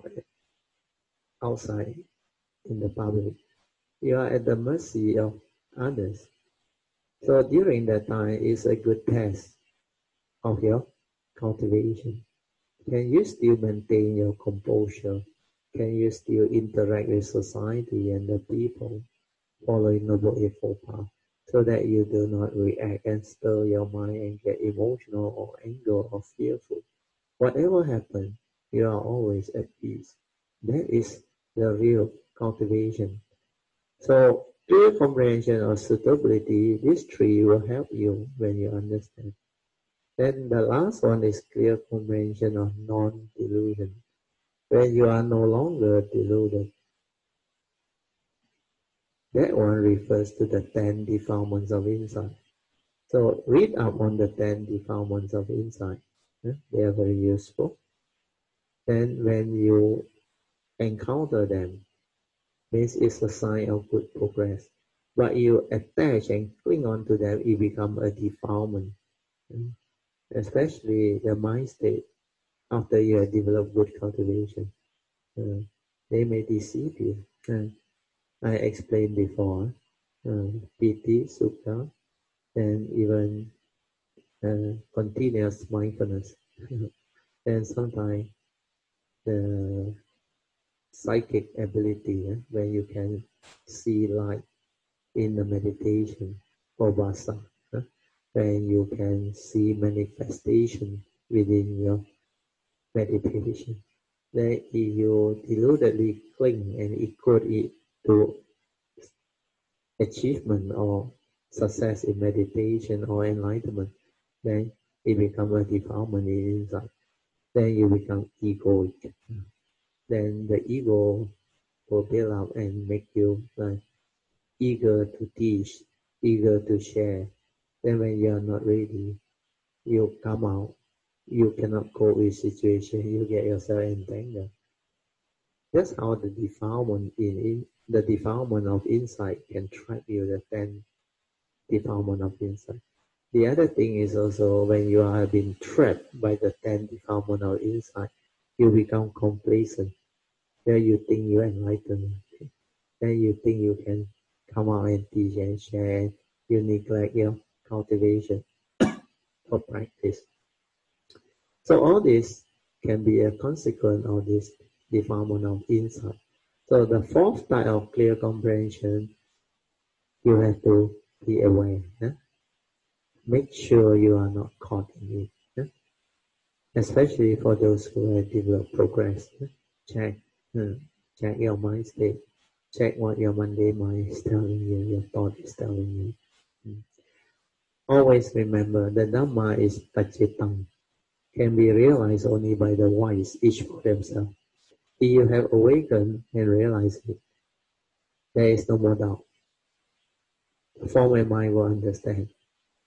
outside in the public. You are at the mercy of others. So during that time is a good test of your cultivation. Can you still maintain your composure? Can you still interact with society and the people following Noble Eightfold Path so that you do not react and stir your mind and get emotional or angry or fearful? Whatever happens, you are always at peace. That is the real cultivation. So clear comprehension or suitability, these three will help you when you understand. Then the last one is clear comprehension of non-delusion. When you are no longer deluded. That one refers to the ten defilements of insight. So read up on the ten defilements of insight. They are very useful. Then when you encounter them, means it's a sign of good progress. But you attach and cling on to them, it becomes a defilement. Especially the mind state after you have developed good cultivation. Uh, they may deceive you. Uh, I explained before, uh, piti, sukha, and even uh, continuous mindfulness. And sometimes the psychic ability, uh, when you can see light in the meditation, or vasa, uh, when you can see manifestation within your meditation. Then if you deludedly cling and equate it to achievement or success in meditation or enlightenment, then it becomes a defilement in inside. Then you become egoic. Then the ego will build up and make you like eager to teach, eager to share. Then when you are not ready, you come out. You cannot cope with situation. You get yourself entangled. That's how the defilement in, in the defilement of insight can trap you. The ten defilement of insight. The other thing is also when you are being trapped by the ten defilement of insight, you become complacent. Then you think you enlightened. Then you think you can come out and teach and share. You neglect your cultivation for practice. So all this can be a consequence of this defilement of insight. So the fourth type of clear comprehension, you have to be aware. Eh? Make sure you are not caught in it. Eh? Especially for those who have developed progress. Eh? Check. Hmm. Check your mind state. Check what your mundane mind is telling you, your thought is telling you. Hmm. Always remember, the Dhamma is Pacitang, can be realized only by the wise, each for themselves. If you have awakened and realized it, there is no more doubt. The former mind will understand.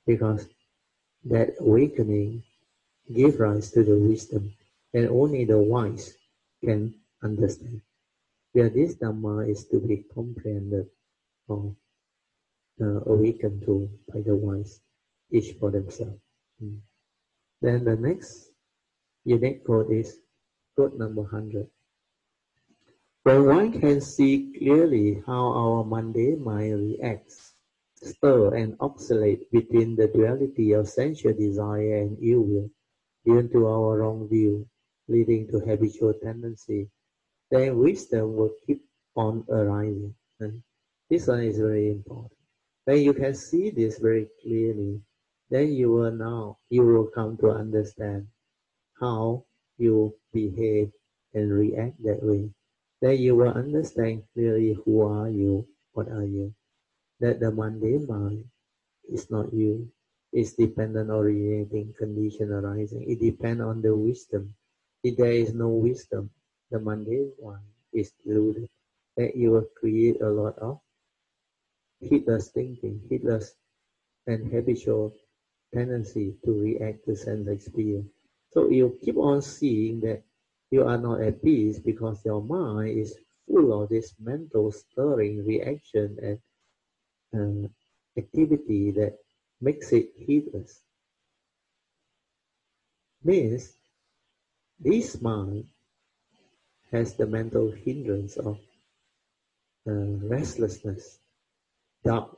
because that awakening gives rise to the wisdom, and only the wise can understand. Where this Dhamma is to be comprehended or uh, awakened to by the wise, each for themselves. Mm. Then the next unique quote is quote number one hundred. When one can see clearly how our mundane mind reacts, stir and oscillate between the duality of sensual desire and ill will, due to our wrong view, leading to habitual tendency, then wisdom will keep on arising. And this one is very important. When you can see this very clearly, then you will now you will come to understand how you behave and react that way. Then you will understand clearly who are you, what are you. That the mundane mind is not you. It's dependent originating condition arising. It depends on the wisdom. If there is no wisdom, the mundane one is deluded. That you will create a lot of heedless thinking, heedless and habitual tendency to react to sense experience. So you keep on seeing that you are not at peace because your mind is full of this mental stirring reaction and uh, activity that makes it heedless. Means this mind has the mental hindrance of uh, restlessness, doubt.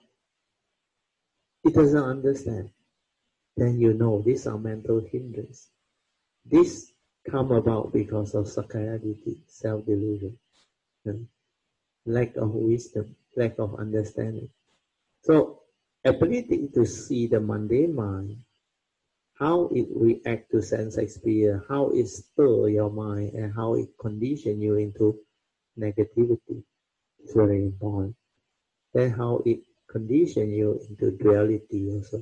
It doesn't understand. Then you know these are mental hindrance. This come about because of sakayaditi, self-delusion, and lack of wisdom, lack of understanding. So, ability to see the mundane mind, how it reacts to sense experience, how it stirs your mind, and how it conditions you into negativity is very important. Then how it conditions you into duality also.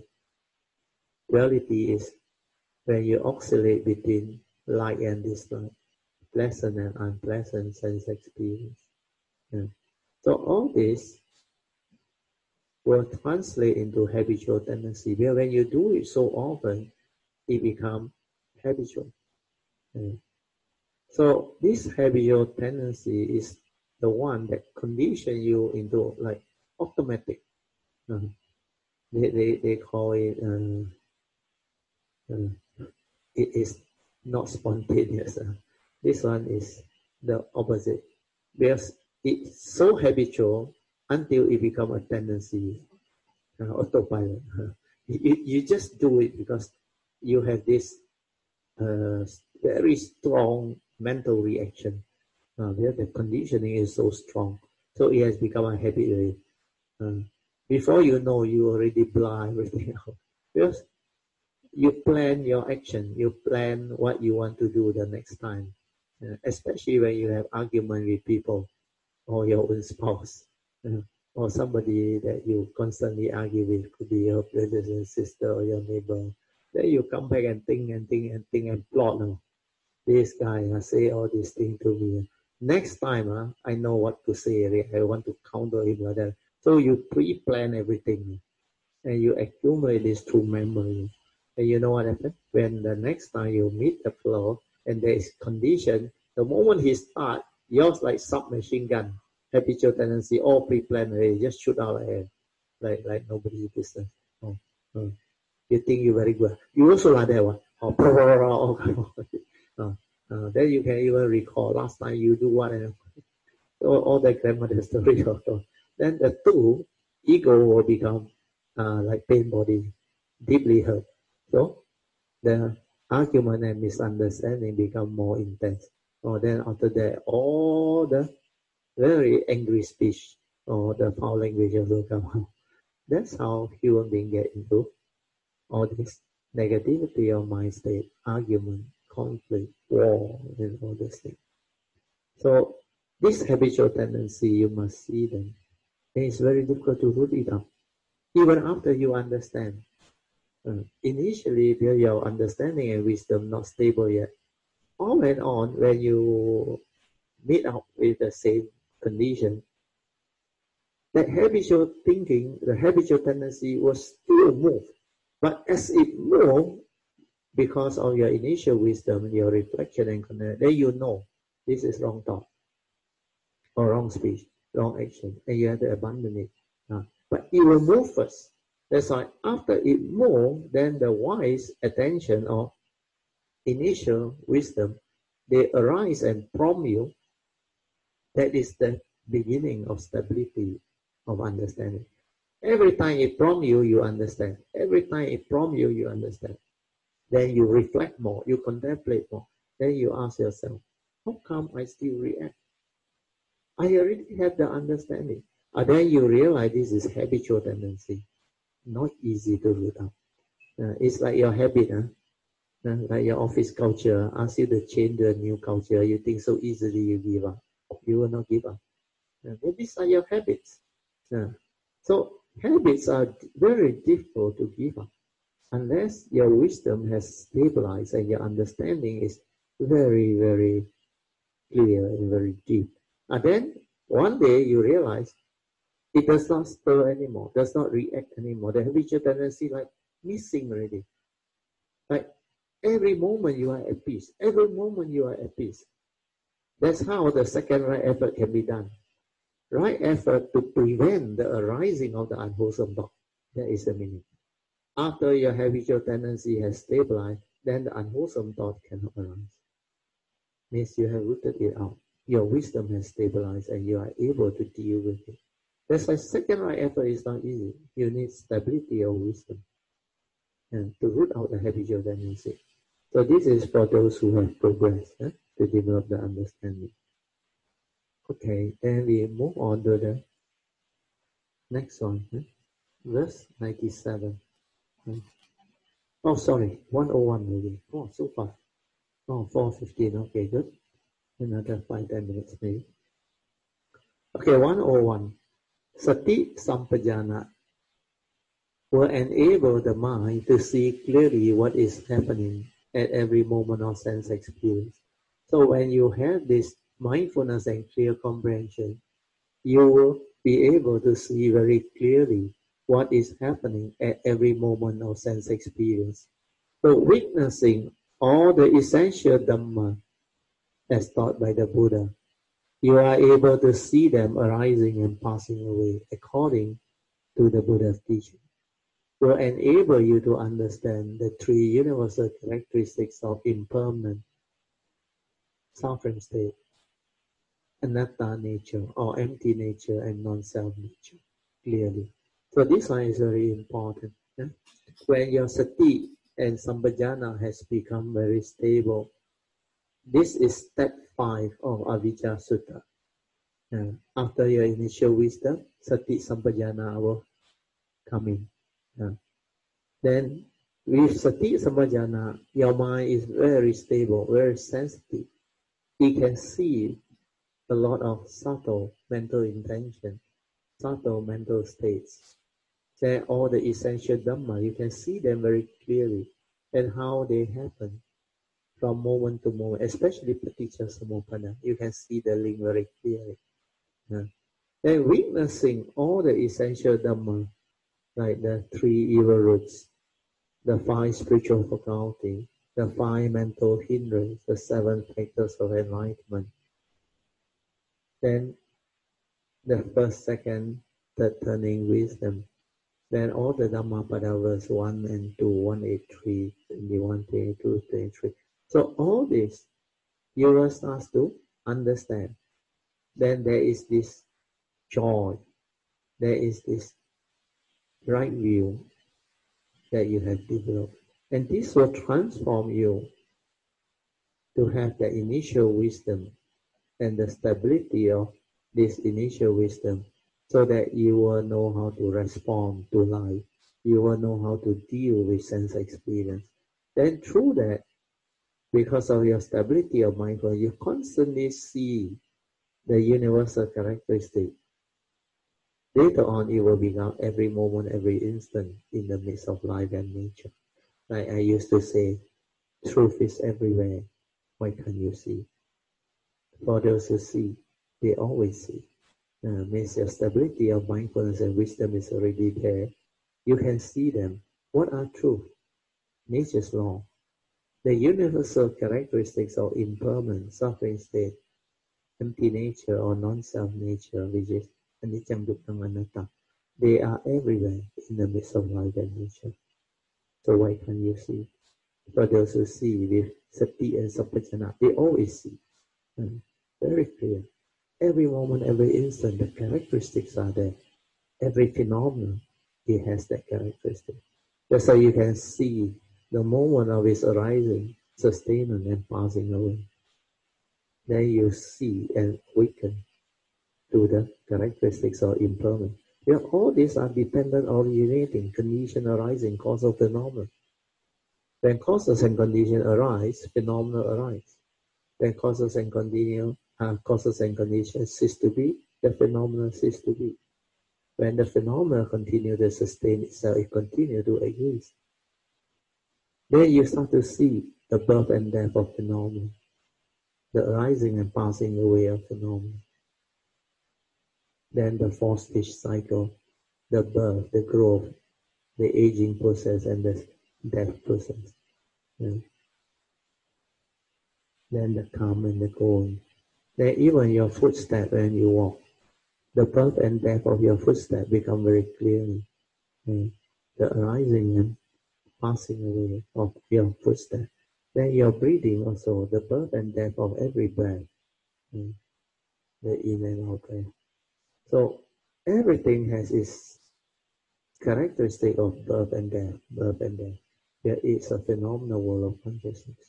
Duality is when you oscillate between like and dislike, pleasant and unpleasant sense experience. Yeah. So all this will translate into habitual tendency. Where when you do it so often, it becomes habitual. Yeah. So this habitual tendency is the one that conditions you into like automatic. Uh, they, they, they call it, uh, uh, it is not spontaneous. Uh. This one is the opposite. Because it's so habitual until it becomes a tendency, uh, autopilot. Uh. You, you just do it because you have this uh, very strong mental reaction. Uh, where the conditioning is so strong. So it has become a habit. Uh, before you know, you already blind everything out. Because you plan your action, you plan what you want to do the next time. Uh, especially when you have argument with people or your own spouse. Uh, or somebody that you constantly argue with, could be your brother and sister or your neighbor. Then you come back and think and think and think and plot now. This guy uh, say all these things to me. Next time, uh, I know what to say. I want to counter him like that. So you pre-plan everything, and you accumulate this through memory. And you know what happens? When the next time you meet the fellow, and there is condition, the moment he start, yours like submachine gun, habitual tendency, all pre-planned already, just shoot out ahead, like like nobody's business. Oh, oh. You think you're very good. You also like that one. Oh, blah, blah, blah, blah. Uh, uh, then you can even recall last time you do what and all, all that grandmother story. Then the two, ego will become uh, like pain body, deeply hurt. So the argument and misunderstanding become more intense. Or then after that, all the very angry speech or the foul language will come out. That's how human beings get into all this negativity of mind state, argument, conflict, war, and all these things. So this habitual tendency, you must see them. And it's very difficult to root it out. Even after you understand. Uh, initially, your understanding and wisdom not stable yet. On and on, when you meet up with the same condition, that habitual thinking, the habitual tendency will still move. But as it moves, because of your initial wisdom, your reflection and connect, then you know this is wrong thought or wrong speech, wrong action, and you have to abandon it. Uh, but it will move first. That's why after it moves, then the wise attention or initial wisdom, they arise and prompt you. That is the beginning of stability of understanding. Every time it prompts you, you understand. Every time it prompts you, you understand. Then you reflect more, you contemplate more. Then you ask yourself, how come I still react? I already have the understanding. And then you realize this is habitual tendency. Not easy to root out. Uh, it's like your habit, huh? Uh, like your office culture. Ask you to change the new culture. You think so easily you give up. You will not give up. Uh, these are your habits. Uh, so habits are very difficult to give up. Unless your wisdom has stabilized and your understanding is very, very clear and very deep. And then one day you realize it does not stir anymore, does not react anymore. The habitual tendency like missing already. Like every moment you are at peace. Every moment you are at peace. That's how the second right effort can be done. Right effort to prevent the arising of the unwholesome thought. That is the meaning. After your habitual tendency has stabilized, then the unwholesome thought cannot arise. Means you have rooted it out. Your wisdom has stabilized and you are able to deal with it. That's why second right effort is not easy. You need stability of wisdom and to root out the habitual tendency. So this is for those who have progressed eh, to develop the understanding. Okay, then we move on to the next one. Eh? Verse ninety-seven. Oh, sorry, one oh one maybe. Oh, so far. Oh, four fifteen. Okay, good. Another five, ten minutes maybe. Okay, one oh one. Sati Sampajana will enable the mind to see clearly what is happening at every moment of sense experience. So when you have this mindfulness and clear comprehension, you will be able to see very clearly what is happening at every moment of sense experience. So witnessing all the essential Dhamma as taught by the Buddha, you are able to see them arising and passing away according to the Buddha's teaching. Will enable you to understand the three universal characteristics of impermanent, suffering state, anatta nature or empty nature and non-self nature clearly. So this one is very important. Yeah? When your sati and sampajana has become very stable, this is step five of Avijja Sutta. Uh, after your initial wisdom, sati sampajana will come in. Uh, then with sati sampajana, your mind is very stable, very sensitive. It can see a lot of subtle mental intention, subtle mental states. Say all the essential Dhamma, you can see them very clearly and how they happen from moment to moment, especially Paticca Samuppada. You can see the link very clearly. Yeah. Then witnessing all the essential Dhamma, like the three evil roots, the five spiritual faculties, the five mental hindrances, the seven factors of enlightenment. Then the first, second, third turning wisdom. Then all the Dhammapada verse one and two, one eighty-three, twenty-one, twenty-two, twenty-three. So all this, you will start to understand. Then there is this joy. There is this right view that you have developed. And this will transform you to have the initial wisdom and the stability of this initial wisdom so that you will know how to respond to life. You will know how to deal with sense experience. Then through that, because of your stability of mindfulness, you constantly see the universal characteristic. Later on, it will become every moment, every instant in the midst of life and nature. Like I used to say, truth is everywhere. Why can't you see? For those who see, they always see. Uh, means your stability of mindfulness and wisdom is already there. You can see them. What are truth? Nature's law. The universal characteristics of impermanent, suffering state, empty nature or non-self nature, which is anicca, dukkha, anatta. They are everywhere in the midst of life and nature. So why can't you see? For those who see with sati and sampajana, they always see. And very clear. Every moment, every instant, the characteristics are there. Every phenomenon, it has that characteristic. That's how you can see the moment of its arising, sustainment, and passing away. Then you see and awaken to the characteristics of impermanence. Yeah, all these are dependent, originating, condition arising, causal phenomenon. When causes and conditions arise, phenomena arise. When causes and conditions, uh, causes and conditions cease to be, the phenomena cease to be. When the phenomena continue to sustain itself, it continue to exist. Then you start to see the birth and death of phenomena, the arising and passing away of phenomena. Then the four-stage cycle, the birth, the growth, the aging process, and the death process. Yeah. Then the come and the going. Then even your footstep when you walk, the birth and death of your footstep become very clearly. Yeah. The arising and passing away of your footstep. Then your breathing also, the birth and death of every breath. Yeah. The in and out breath. So everything has its characteristic of birth and death, birth and death. There is a phenomenal world of consciousness.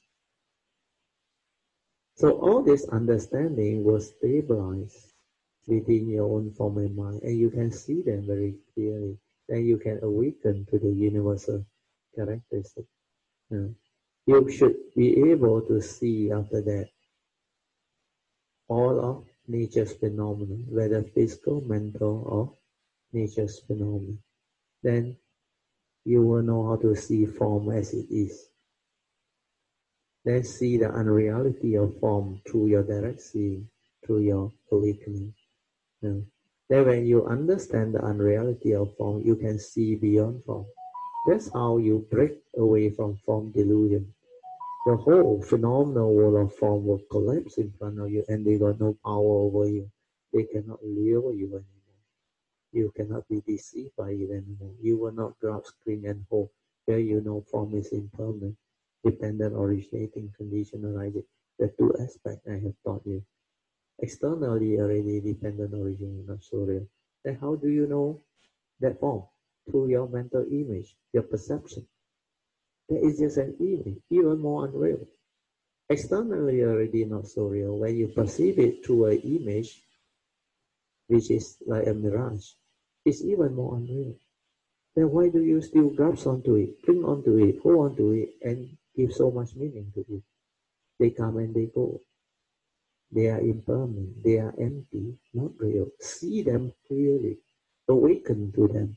So all this understanding will stabilize within your own form and mind, and you can see them very clearly. Then you can awaken to the universal characteristic. Uh, you should be able to see after that all of nature's phenomena, whether physical, mental, or nature's phenomena. Then you will know how to see form as it is. Then see the unreality of form through your direct seeing, through your awakening. Yeah. Then when you understand the unreality of form, you can see beyond form. That's how you break away from form delusion. The whole phenomenal world of form will collapse in front of you, and they got no power over you. They cannot lure you anymore. You cannot be deceived by it anymore. You will not grasp, cling, and hold, where you know form is impermanent, dependent, originating, condition arising. The two aspects I have taught you. Externally already dependent, originating, not so real. Then how do you know that form? Through your mental image, your perception. That is just an image, even more unreal. Externally already not so real. When you perceive it through an image, which is like a mirage, it's even more unreal. Then why do you still grasp onto it, cling onto it, hold onto it, and give so much meaning to it? They come and they go. They are impermanent. They are empty, not real. See them clearly. Awaken to them.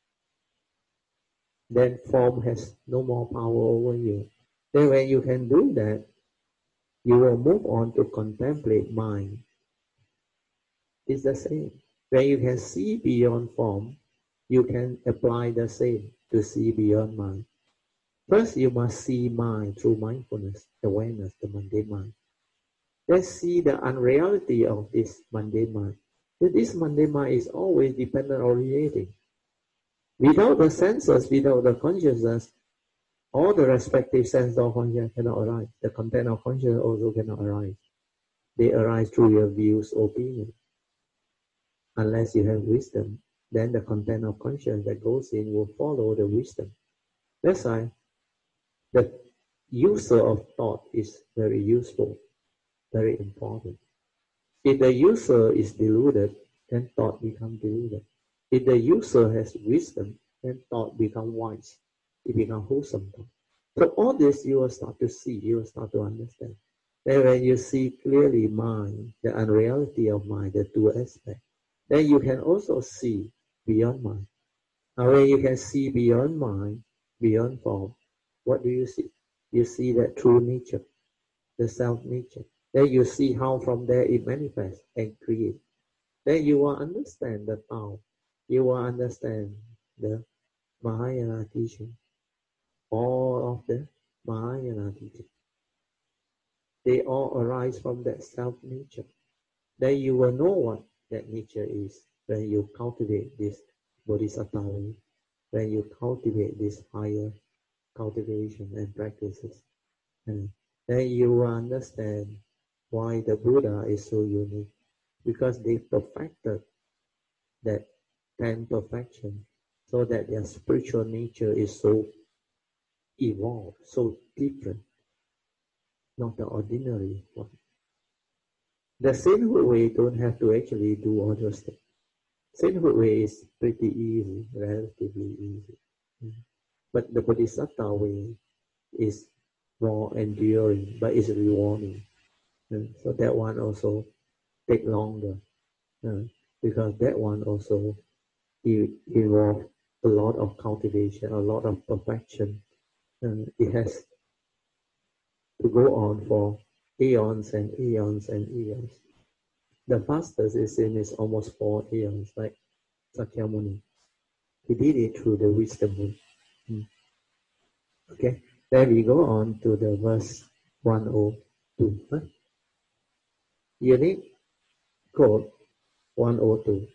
Then form has no more power over you. Then when you can do that, you will move on to contemplate mind. It's the same. When you can see beyond form, you can apply the same to see beyond mind. First, you must see mind through mindfulness, awareness, the mundane mind. Let's see the unreality of this mundane mind. That this mundane mind is always dependent, originating. Without the senses, without the consciousness, all the respective sense of consciousness cannot arise. The content of consciousness also cannot arise. They arise through your views, opinions. Unless you have wisdom, then the content of consciousness that goes in will follow the wisdom. That's why the user of thought is very useful, very important. If the user is deluded, then thought becomes deluded. If the user has wisdom, then thought becomes wise. It becomes wholesome thought. So all this you will start to see, you will start to understand. Then when you see clearly mind, the unreality of mind, the two aspects, then you can also see beyond mind. Now when you can see beyond mind, beyond form, what do you see? You see that true nature, the self-nature. Then you see how from there it manifests and creates. Then you will understand the Tao. You will understand the Mahayana teaching. all of the Mahayana teaching. They all arise from that self-nature. Then you will know what that nature is when you cultivate this bodhisattva way, when you cultivate this higher cultivation and practices. And then you will understand why the Buddha is so unique, because they perfected that ten perfection so that their spiritual nature is so evolved, so different, not the ordinary one. The sainthood way don't have to actually do all those things. Sainthood way is pretty easy, relatively easy. But the bodhisattva way is more enduring, but it's rewarding. So that one also take longer, because that one also involves a lot of cultivation, a lot of perfection. It has to go on for eons and eons and eons. The fastest is in is almost four eons, like Sakyamuni. He did it through the wisdom way. Hmm. Okay, then we go on to the verse one oh two. Huh? Unique quote one oh two.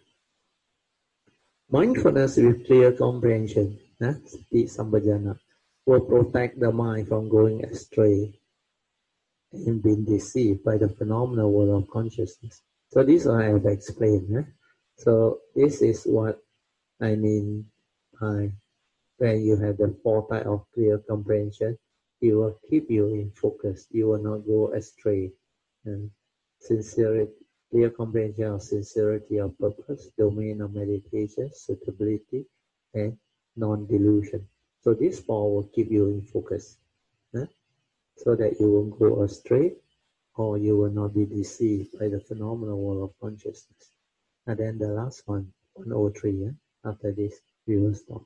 Mindfulness with clear comprehension, huh? Sati Sambhajana, will protect the mind from going astray and being deceived by the phenomenal world of consciousness. So this I have explained. Eh? So this is what I mean by when you have the four type of clear comprehension, it will keep you in focus. You will not go astray. And sincerity, clear comprehension of sincerity of purpose, domain of meditation, suitability, and non-delusion. So this four will keep you in focus, eh? So that you won't go astray, or you will not be deceived by the phenomenal world of consciousness. And then the last one, one oh three, eh? After this, we will stop.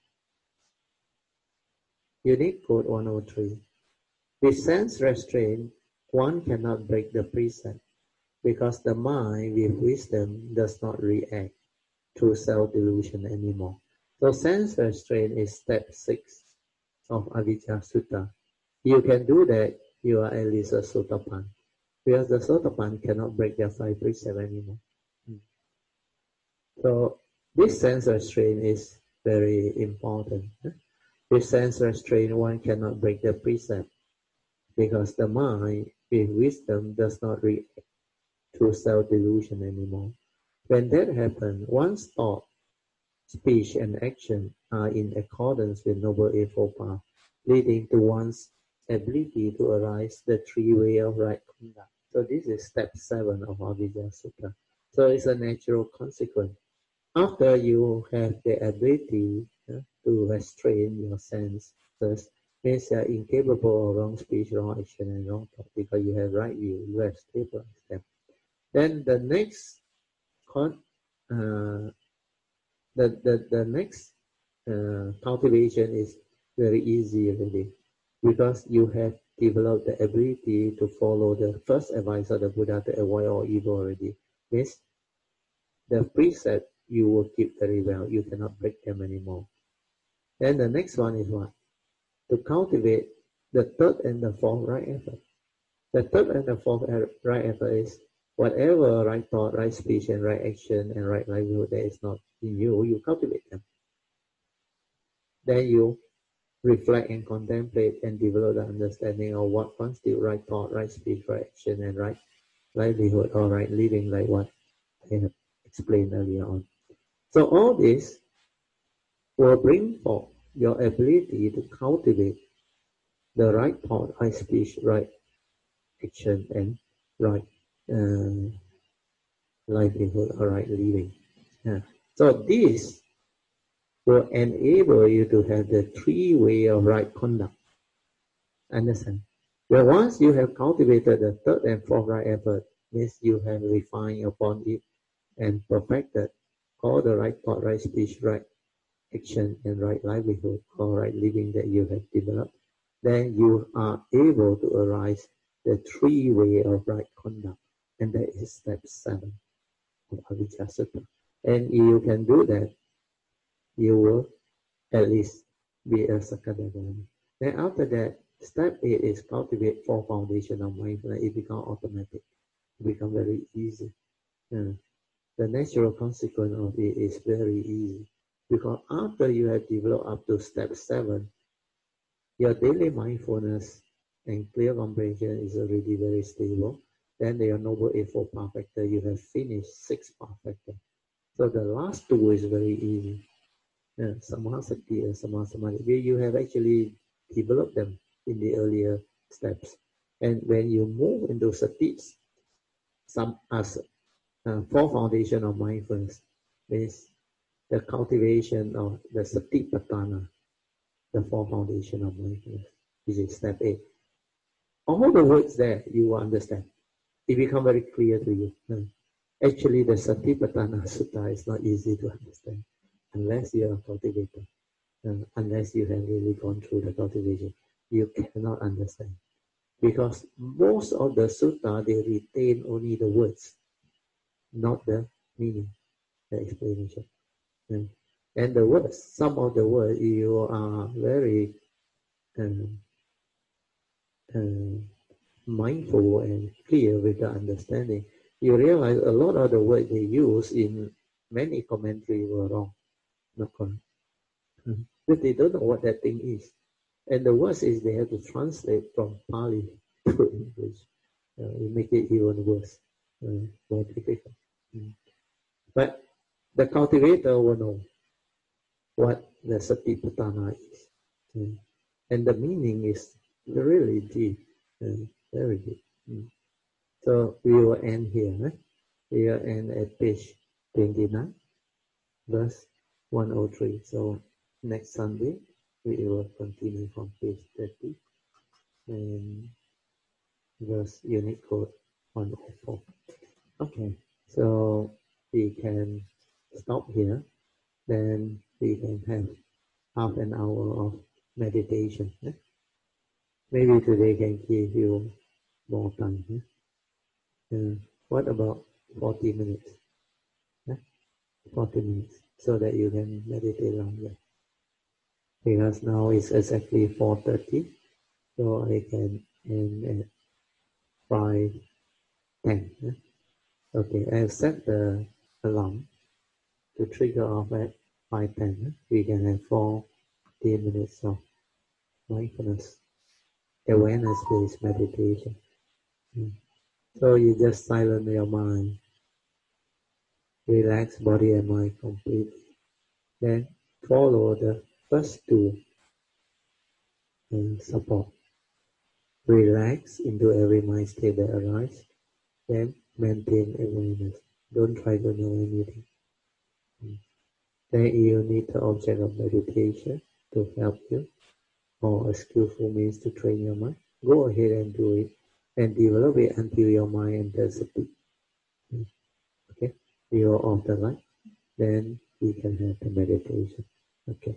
Unique quote one oh three. With sense restraint, one cannot break the precept, because the mind with wisdom does not react to self-delusion anymore. So sense restraint is step six of Avijja Sutta. You can do that, you are at least a Sotapan. Because the Sotapan cannot break their five precepts anymore. So this sense restraint is very important. With sense restraint, one cannot break the precept, because the mind with wisdom does not react to self-delusion anymore. When that happens, one's thought, speech, and action are in accordance with Noble Eightfold Path, leading to one's ability to arise the three way of right conduct. So this is step seven of Avijja Sutta. So it's a natural consequence. After you have the ability uh, to restrain your senses, means you are incapable of wrong speech, wrong action, and wrong thought, because you have right view, you have stabilized them. Then the next con, uh, the, the, the next uh, cultivation is very easy already, because you have developed the ability to follow the first advice of the Buddha to avoid all evil already. Means the precept you will keep very well. You cannot break them anymore. Then the next one is what? To cultivate the third and the fourth right effort. The third and the fourth right effort is whatever right thought, right speech, and right action, and right livelihood that is not in you, you cultivate them. Then you reflect and contemplate and develop the understanding of what constitutes right thought, right speech, right action, and right livelihood, or right living, like what I have explained earlier on. So all this will bring forth your ability to cultivate the right thought, right speech, right action, and right uh, livelihood, or right living. Yeah. So this will enable you to have the three way of right conduct. Understand? Well, once you have cultivated the third and fourth right effort, means you have refined upon it and perfected all the right thought, right speech, right action, and right livelihood, or right living that you have developed, then you are able to arise the three way of right conduct, and that is step seven of Avijja Sutta. And if you can do that, you will at least be a Sakadagami. Then after that, step eight is cultivate four foundation of mindfulness. It becomes automatic. It becomes very easy. Yeah. The natural consequence of it is very easy. Because after you have developed up to step seven, your daily mindfulness and clear comprehension is already very stable. Then your Noble Eightfold Path Factor, you have finished six Path Factor. So the last two is very easy. Yeah, Samahasati and Samasamadhi, where you have actually developed them in the earlier steps. And when you move into Satis, some as uh, four foundation of mindfulness is the cultivation of the Satipatthana, the four foundation of mindfulness, which is step eight. All the words there you will understand. It becomes very clear to you. Uh, actually, the Satipatthana Sutta is not easy to understand unless you are a cultivator. Uh, unless you have really gone through the cultivation, you cannot understand. Because most of the sutta, they retain only the words, not the meaning, the explanation. And, and the words, some of the words, you are very um, uh, mindful and clear with the understanding. You realize a lot of the words they use in many commentaries were wrong, not correct. Mm-hmm. Because they don't know what that thing is. And the worst is they have to translate from Pali to English. Uh, it make it even worse, uh, more difficult. Mm. But the cultivator will know what the Satipatthana is. Mm. And the meaning is really deep, uh, very deep. Mm. So we will end here. Eh? We will end at page twenty-nine, verse one oh three. So next Sunday, we will continue from page thirty. And verse unit code one oh four. Okay, so we can stop here. Then we can have half an hour of meditation. Eh? Maybe today can give you more time. Eh? Uh, what about forty minutes? Eh? forty minutes, so that you can meditate longer. Because now it's exactly four thirty, so I can end at five ten. Eh? Okay, I have set the alarm to trigger off at five ten. We can have forty minutes of mindfulness, awareness-based meditation. Mm. So you just silence your mind, relax body and mind completely. Then follow the first two uh, support. Relax into every mind state that arises. Then maintain awareness. Don't try to know anything. Mm. Then you need the object of meditation to help you, or a skillful means to train your mind. Go ahead and do it and develop it until your mind enters a peak. Okay, you're off the light, then we can have the meditation. Okay.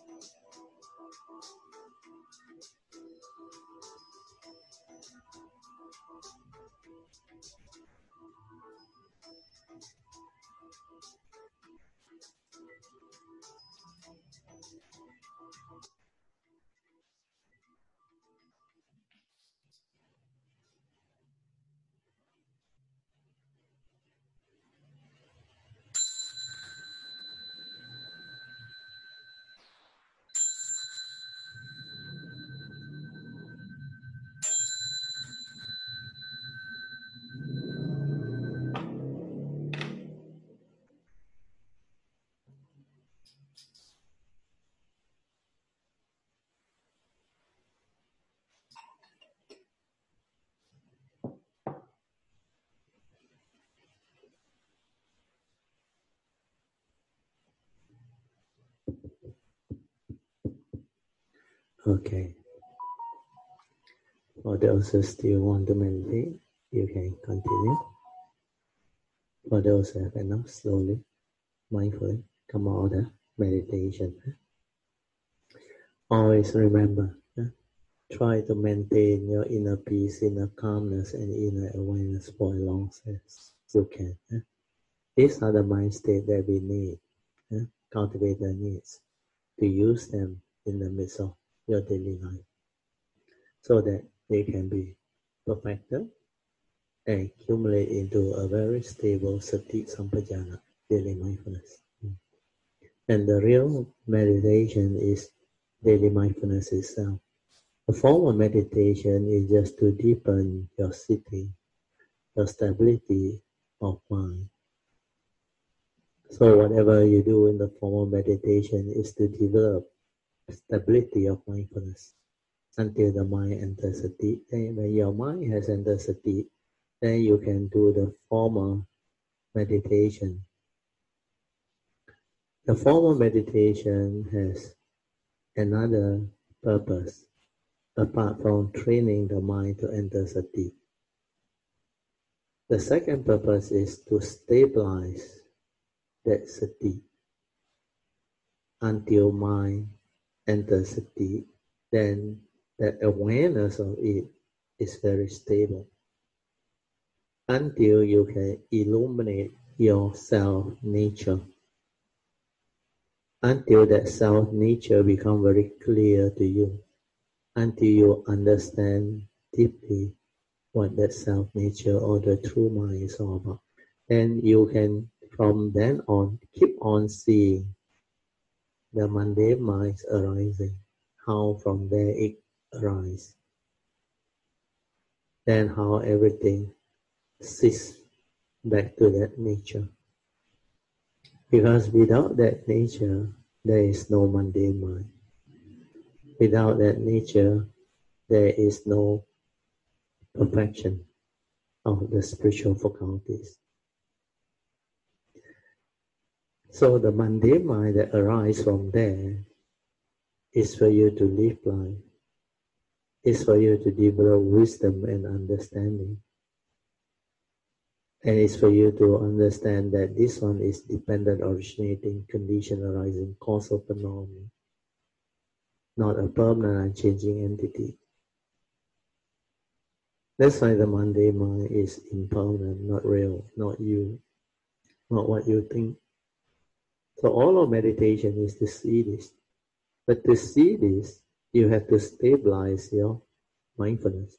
Okay. For those who still want to meditate, you can continue. For those who have enough, slowly, mindfully, come out of meditation. Always remember, try to maintain your inner peace, inner calmness, and inner awareness for as long as you can. These are the mind states that we need, cultivator needs, to use them in the midst of your daily life, so that they can be perfected and accumulate into a very stable sati sampajana, daily mindfulness. And the real meditation is daily mindfulness itself. The form of meditation is just to deepen your sitting, your stability of mind. So whatever you do in the form of meditation is to develop stability of mindfulness until the mind enters sati. Then when your mind has entered sati, then you can do the formal meditation. The formal meditation has another purpose apart from training the mind to enter sati. The second purpose is to stabilize that sati until mind enters sati. Then that awareness of it is very stable until you can illuminate your self nature. Until that self nature becomes very clear to you, until you understand deeply what that self nature or the true mind is all about. Then you can, from then on, keep on seeing the mundane minds arising, how from there it arises, then how everything ceases back to that nature. Because without that nature, there is no mundane mind. Without that nature, there is no perfection of the spiritual faculties. So the mundane mind that arises from there is for you to live life, is for you to develop wisdom and understanding. And it's for you to understand that this one is dependent, originating, condition arising, causal phenomenon, not a permanent unchanging entity. That's why the mundane mind is impermanent, not real, not you, not what you think. So all of meditation is to see this. But to see this, you have to stabilize your mindfulness.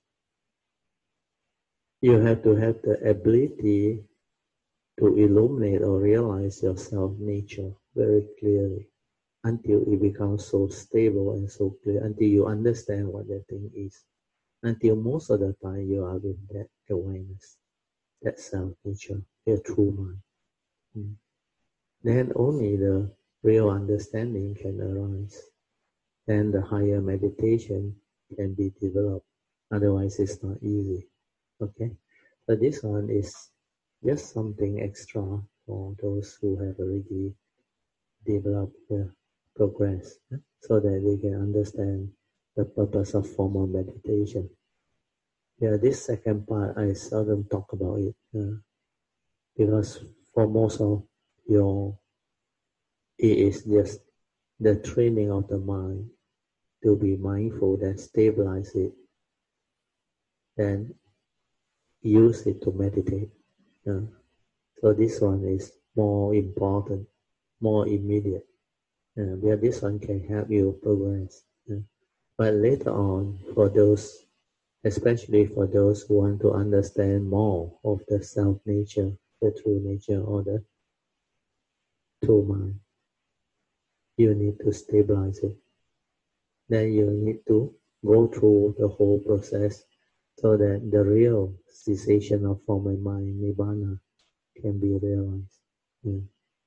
You have to have the ability to illuminate or realize your self-nature very clearly until it becomes so stable and so clear, until you understand what that thing is. Until most of the time you are with that awareness, that self-nature, your true mind. Mm. Then only the real understanding can arise. Then the higher meditation can be developed. Otherwise, it's not easy. Okay? So this one is just something extra for those who have already developed the progress, so that they can understand the purpose of formal meditation. Yeah, this second part, I seldom talk about it, uh, because for most of your, it is just the training of the mind to be mindful, that stabilize it, then use it to meditate. Uh, so this one is more important, more immediate. Uh, because this one can help you progress. Uh, but later on, for those, especially for those who want to understand more of the self nature, the true nature, or the true mind, you need to stabilize it. Then you need to go through the whole process so that the real cessation of form and mind, nibbana, can be realized. Yeah.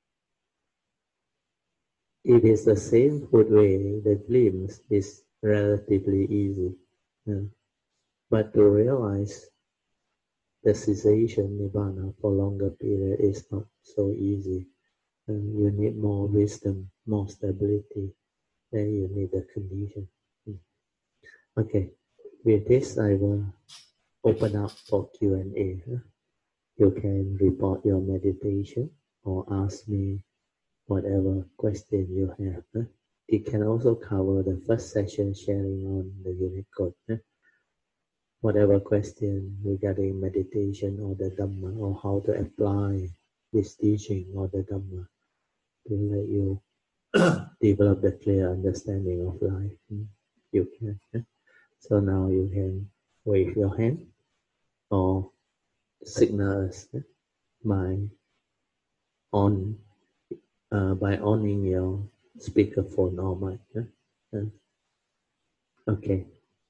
It is the same footway, the glimpse is relatively easy. Yeah. But to realize the cessation, nibbana, for longer period is not so easy. Uh, you need more wisdom, more stability. Then you need the condition. Okay, with this I will open up for Q and A. Huh? You can report your meditation or ask me whatever question you have. Huh? It can also cover the first session sharing on the unit code. Huh? Whatever question regarding meditation or the Dhamma, or how to apply this teaching or the Dhamma to let you develop the clear understanding of life. You can. Huh? So now you can wave your hand or signal us huh? by on uh, by owning your speakerphone or mic. Huh? Huh? Okay.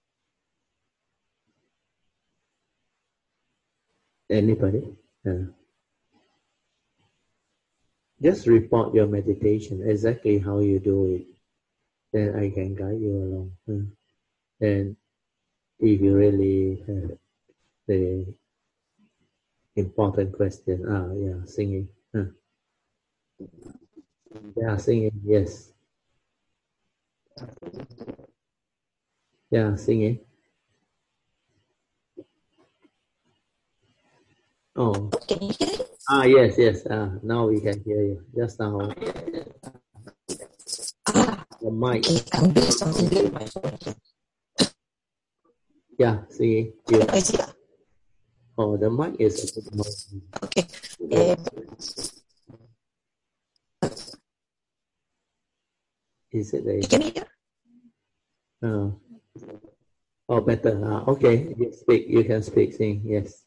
Anybody? Uh, just report your meditation, exactly how you do it. Then I can guide you along. Huh? And if you really have the important question, ah, yeah, singing. Huh? Yeah, singing, yes. Yeah, singing. Oh. Can you hear me? Ah, yes, yes. Ah, now we can hear you. Just now. Ah, The mic. okay. I'm doing something good with my phone. Yeah, singing. You. I see. Oh, the mic is a bit noisy. Okay. Uh, Is it there? can you hear? Oh. Oh, better. Ah, okay, you speak. You can speak. Sing. Yes.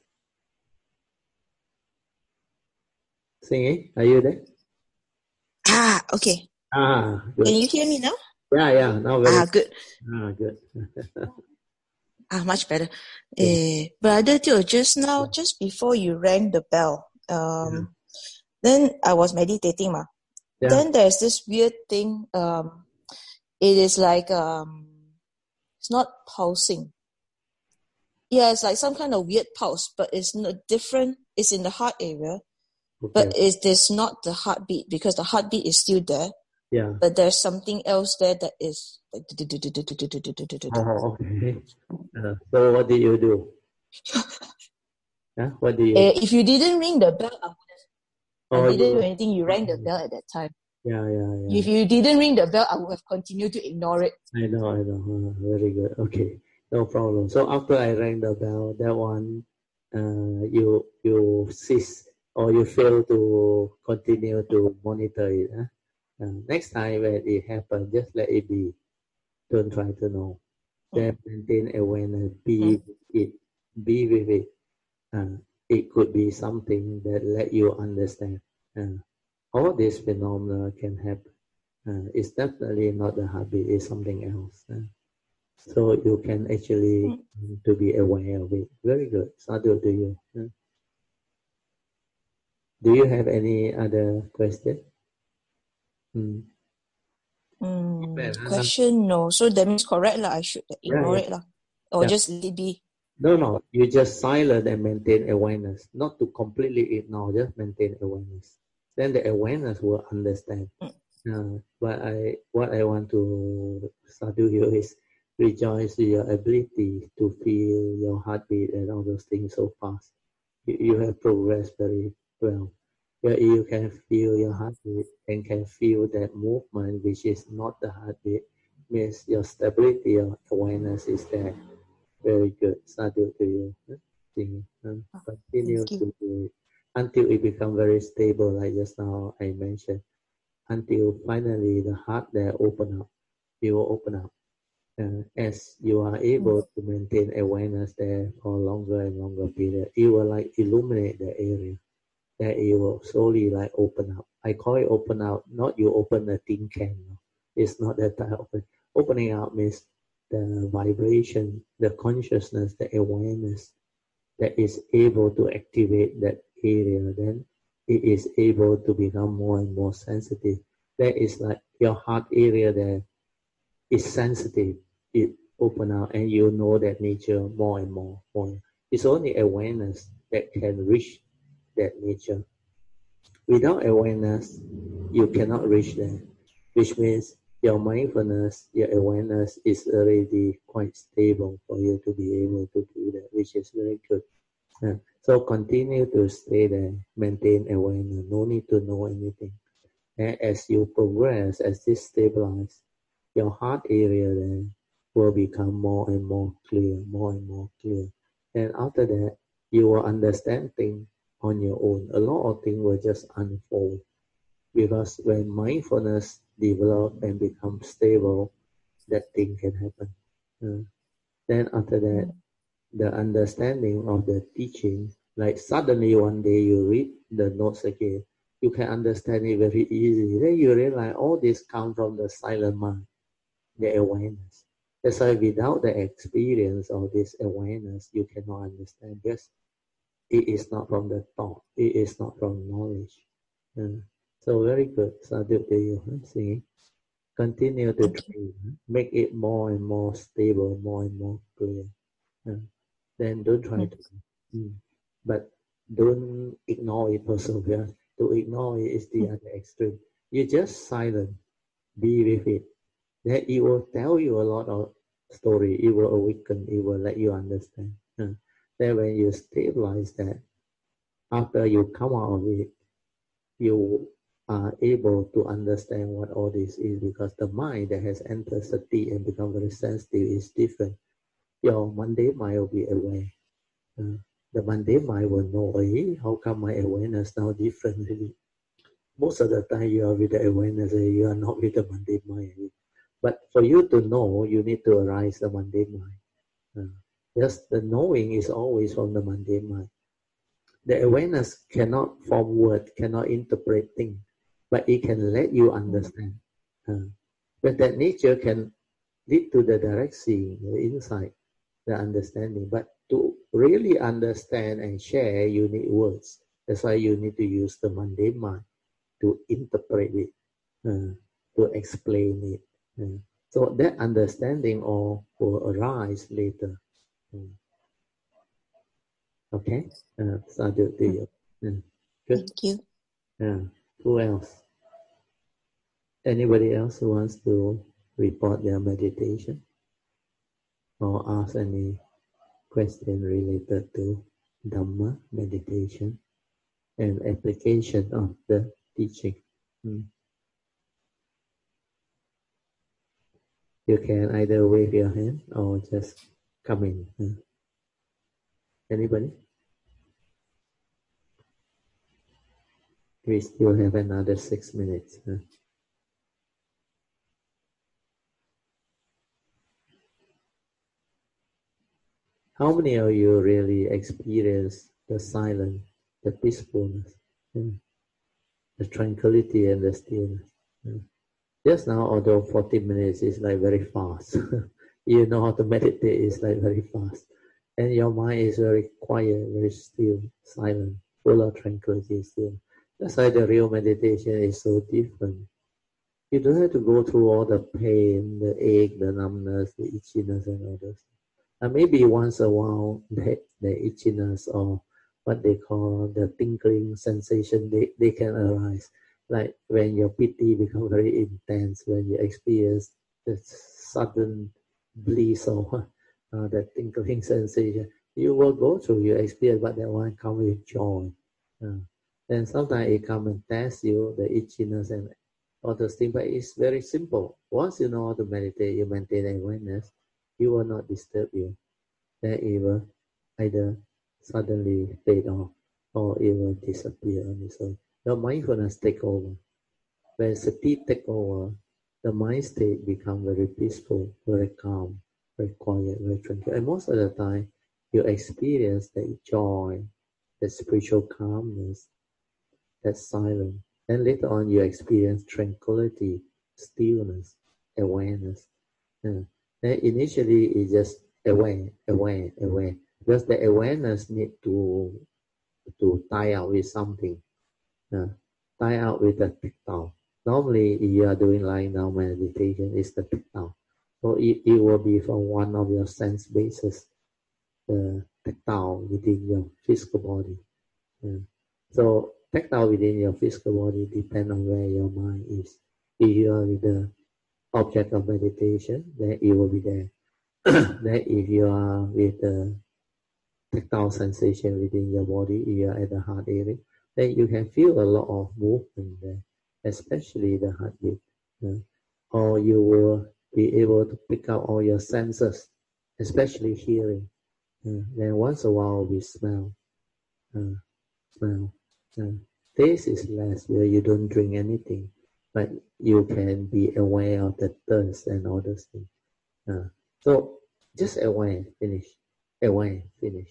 Singing. Are you there? Ah, okay. Ah, good. Can you hear me now? Yeah, yeah. Now very. Ah, good. Ah, good. Ah, much better. Yeah. Uh, Brother Teo, just now, just before you rang the bell, um, Yeah. then I was meditating, ma. Yeah. Then there's this weird thing. Um, it is like um, it's not pulsing. Yeah, it's like some kind of weird pulse, but it's not different. It's in the heart area, Okay. but it is not the heartbeat because the heartbeat is still there. Yeah. But there's something else there that is like. Oh, okay. Uh, so what did you do? Huh? What did you? Uh, if you didn't ring the bell, I, would have, Oh, I didn't you. do anything. You rang the bell at that time. Yeah, yeah, yeah. If you didn't ring the bell, I would have continued to ignore it. I know, I know. Uh, very good. Okay, no problem. So after I rang the bell, that one, uh, you you cease or you fail to continue to monitor it. Huh? Uh, next time when it happens, just let it be. Don't try to know. Then maintain awareness. Be with it. Be with it. Uh, it could be something that let you understand. Uh, all these phenomena can happen. Uh, it's definitely not the habit, it's something else. Uh, so you can actually mm. to be aware of it. Very good. Sadhu to you. Uh, do you have any other question? Mm. Mm, Well, uh, question no. So that means correct lah. I should ignore yeah, yeah. it lah, or Yeah. just let it be. No, no. You just silent and maintain awareness, not to completely ignore. Just maintain awareness. Then the awareness will understand. Mm. Uh, but I, what I want to sadhu you is rejoice your ability to feel your heartbeat and all those things so fast. You, you have progressed very well. Where you can feel your heartbeat and can feel that movement, which is not the heartbeat, means your stability of awareness is there. Very good. Sadhu to you. Continue Thank you. to do it until it becomes very stable, like just now I mentioned. Until finally the heart there open up. It will open up. Uh, as you are able to maintain awareness there for longer and longer period, it will like illuminate the area. That it will slowly like open up. I call it open out, not you open a tin can. No. It's not that type of thing. Opening out means the vibration, the consciousness, the awareness that is able to activate that area. Then it is able to become more and more sensitive. That is like your heart area there is sensitive. It open out and you know that nature more and more. more. It's only awareness that can reach that nature. Without awareness, you cannot reach there, which means your mindfulness, your awareness is already quite stable for you to be able to do that, which is very good. Yeah. So continue to stay there, maintain awareness, no need to know anything. And as you progress, as this stabilizes, your heart area then will become more and more clear, more and more clear. And after that, you will understand things on your own. A lot of things will just unfold. Because when mindfulness develops and becomes stable, that thing can happen. Uh, then after that, the understanding of the teaching, like suddenly one day you read the notes again, you can understand it very easily. Then you realize all this comes from the silent mind, the awareness. That's why without the experience of this awareness, you cannot understand. Because it is not from the thought. It is not from knowledge. Uh, so very good. Sadhu to you. See, continue to train. Make it more and more stable, more and more clear. Uh, then don't try to. Mm, but don't ignore it also. Because to ignore it is the other extreme. You just silent. Be with it. Then it will tell you a lot of story. It will awaken. It will let you understand. Uh, then when you stabilize that, after you come out of it, you are able to understand what all this is, because the mind that has entered sati and become very sensitive is different. Your mundane mind will be aware. Uh, the mundane mind will know, hey, how come my awareness now different? Most of the time you are with the awareness, you are not with the mundane mind. But for you to know, you need to arise the mundane mind. Uh, just the knowing is always from the mundane mind. The awareness cannot form words, cannot interpret things, but it can let you understand. Uh, but that nature can lead to the direct seeing, the insight, the understanding. But to really understand and share, you need words. That's why you need to use the mundane mind to interpret it, uh, to explain it. Uh, so that understanding all will arise later. Uh, Okay, uh, sadhu to you. Mm. Good. Thank you. Yeah. Who else? Anybody else who wants to report their meditation or ask any question related to Dhamma meditation and application of the teaching? Mm. You can either wave your hand or just come in. Mm. Anybody? We still have another six minutes. Huh? How many of you really experience the silence, the peacefulness, hmm, the tranquility and the stillness? Hmm. Just now, although forty minutes is like very fast, you know how to meditate is like very fast. And your mind is very quiet, very still, silent, full of tranquility still. That's why the real meditation is so different. You don't have to go through all the pain, the ache, the numbness, the itchiness and all those. And maybe once a while, the, the itchiness or what they call the tingling sensation, they, they can arise. Like when your piti becomes very intense, when you experience the sudden bliss or uh, that tingling sensation, you will go through your experience, but that one comes with joy. Uh, Then sometimes it come and test you, the itchiness and all those things, but it's very simple. Once you know how to meditate, you maintain awareness, it will not disturb you. Then it will either suddenly fade off or it will disappear on its own. Your mindfulness take over. When sati take over, the mind state become very peaceful, very calm, very quiet, very tranquil. And most of the time, you experience that joy, that spiritual calmness, that silence. Then later on, you experience tranquility, stillness, awareness. Yeah. Then initially, it's just aware, aware, aware. Because the awareness need to to tie out with something. Yeah. Tie out with the tactile. Normally, if you are doing lying down meditation, it's the tactile. So it, it will be from one of your sense bases, the tactile within your physical body. Yeah. So tactile within your physical body depends on where your mind is. If you are with the object of meditation, then it will be there. Then if you are with the tactile sensation within your body, if you are at the heart area, then you can feel a lot of movement there, especially the heartbeat. Yeah. Or you will be able to pick up all your senses, especially hearing. Yeah. Then once a while we smell. Uh, smell. Uh, taste is less, where you don't drink anything, but you can be aware of the thirst and all those things. Uh, so just aware, finish. Aware, finish.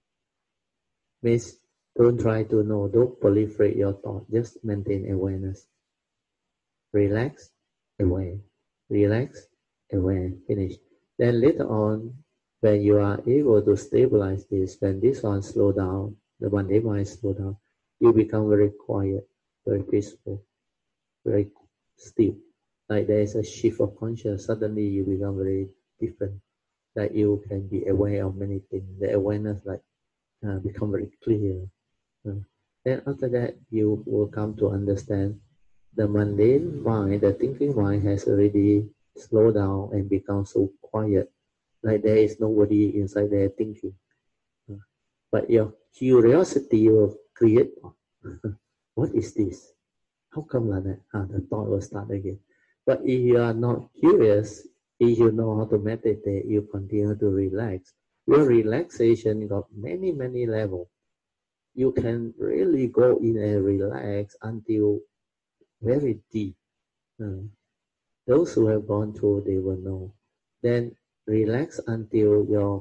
Means don't try to know, don't proliferate your thought, just maintain awareness. Relax, aware. Relax, aware, finish. Then later on, when you are able to stabilize this, when this one slow down, the Monday mind slow down, you become very quiet, very peaceful, very still. Like there is a shift of consciousness, suddenly you become very different. Like you can be aware of many things. The awareness like uh, become very clear. Uh, then after that, you will come to understand the mundane mind, the thinking mind has already slowed down and become so quiet. Like there is nobody inside there thinking. Uh, but your curiosity will create, what is this? How come like that? Ah, the thought will start again. But if you are not curious, if you know how to meditate, you continue to relax. Your relaxation got many, many levels. You can really go in and relax until very deep. Uh, those who have gone through, they will know. Then relax until your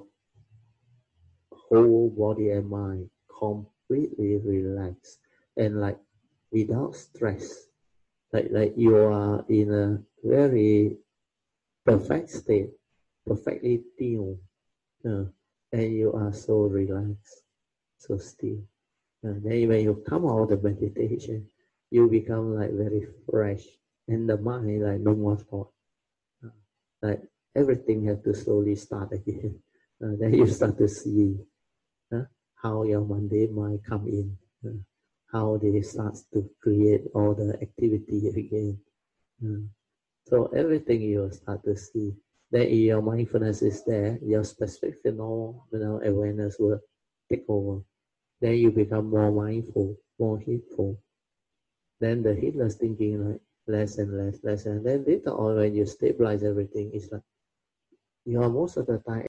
whole body and mind completely relax and like without stress. Like, like you are in a very perfect state, perfectly tuned, uh, and you are so relaxed, so still. Uh, then when you come out of the meditation, you become like very fresh, and the mind like no more thought. Uh, like everything has to slowly start again. Uh, then you start to see uh, how your mundane mind come in, uh, how they start to create all the activity again. Uh, so everything you will start to see. Then if your mindfulness is there, your specific phenomenal awareness will take over. Then you become more mindful, more heedful. Then the heedless thinking like less and less, less and then later on when you stabilize everything, it's like you are most of the time.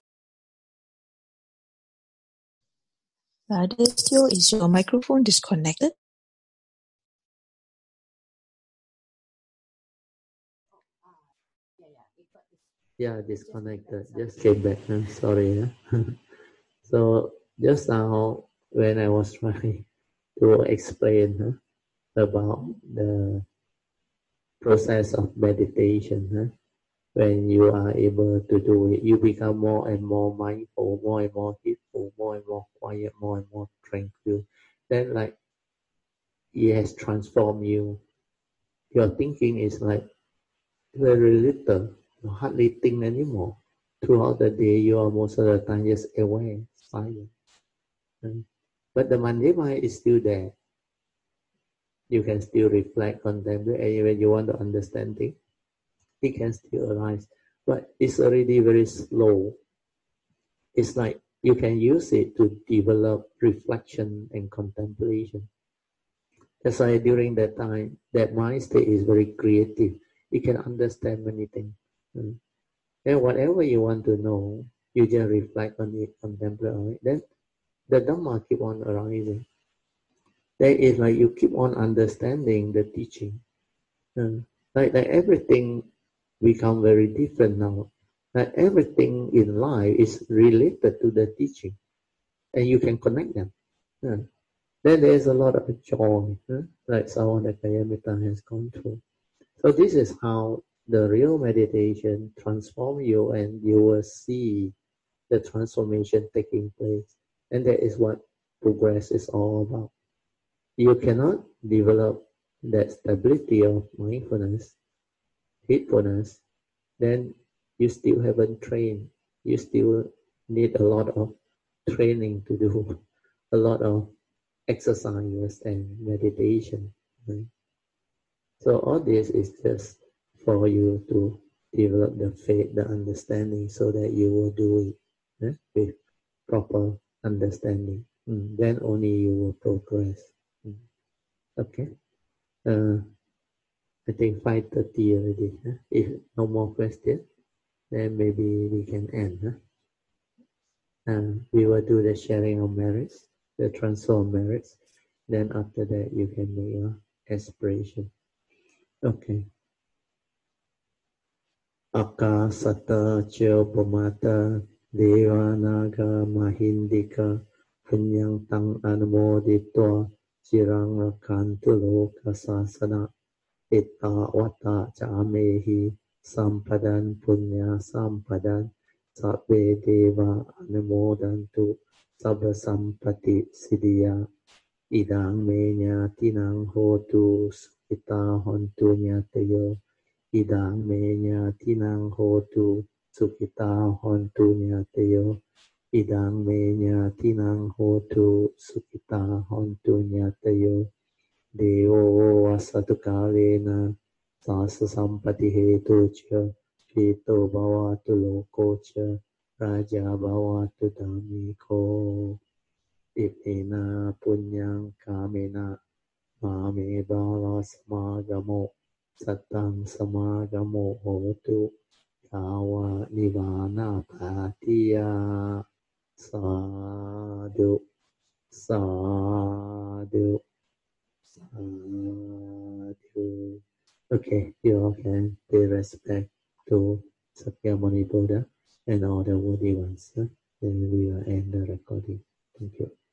Brother Teo, is your microphone disconnected? Yeah, disconnected. Just came back. I'm sorry. Yeah? So just now when I was trying to explain huh, about the process of meditation, huh, when you are able to do it, you become more and more mindful, more and more peaceful, more and more quiet, more and more tranquil. Then like it has transformed you. Your thinking is like very little. You hardly think anymore. Throughout the day, you are most of the time just aware, silent. Mm. But the Monday mind is still there. You can still reflect, contemplate, and when you want to understand things, it can still arise. But it's already very slow. It's like you can use it to develop reflection and contemplation. That's why during that time, that mind state is very creative. You can understand many things. Mm. And whatever you want to know, you just reflect on it, contemplate on it. Then the Dhamma keep on arising. That is like you keep on understanding the teaching. Uh, like, like everything become very different now. Like everything in life is related to the teaching. And you can connect them. Uh, then there's a lot of joy, uh, like Savanakaya Metta has gone through. So this is how the real meditation transform you, and you will see the transformation taking place. And that is what progress is all about. You cannot develop that stability of mindfulness, heedfulness, then you still haven't trained. You still need a lot of training to do, a lot of exercises and meditation. Right? So all this is just for you to develop the faith, the understanding, so that you will do it eh, with proper understanding. Mm, then only you will progress. Mm. Okay. Uh, I think five thirty already. Huh? If no more questions, then maybe we can end. Huh? Uh, we will do the sharing of merits, the transfer of merits. Then after that, you can make your aspiration. Okay. Akasata Chilpamata Devanaga Mahindika Punyang Tang Anumoditwa Chirang Rakantulo Kasasana Itta Wata Chamehi Sampadan Punya Sampadan Sabbe Deva Anumodantu Sabba Sampati Siddhya Idang Menya Tinang Hotu Sukita Hontu Nyatayo Idang menya tinang hotu sukita hontu nyatayo. Idang menya tinang hotu sukita hontu nyatayo. Devo vasatu kalena sasa sampati hetu cha pito bhavatu loko cha raja bhavatu dhamiko. Ipena punyang kamena mame bhava samagamo. Satang samagamo hotu kawa nivana patiya. Sadhu, sadhu, sadhu. Okay, you all can pay respect to Sakyamuni Buddha and all the worthy ones. Huh? Then we will end the recording. Thank you.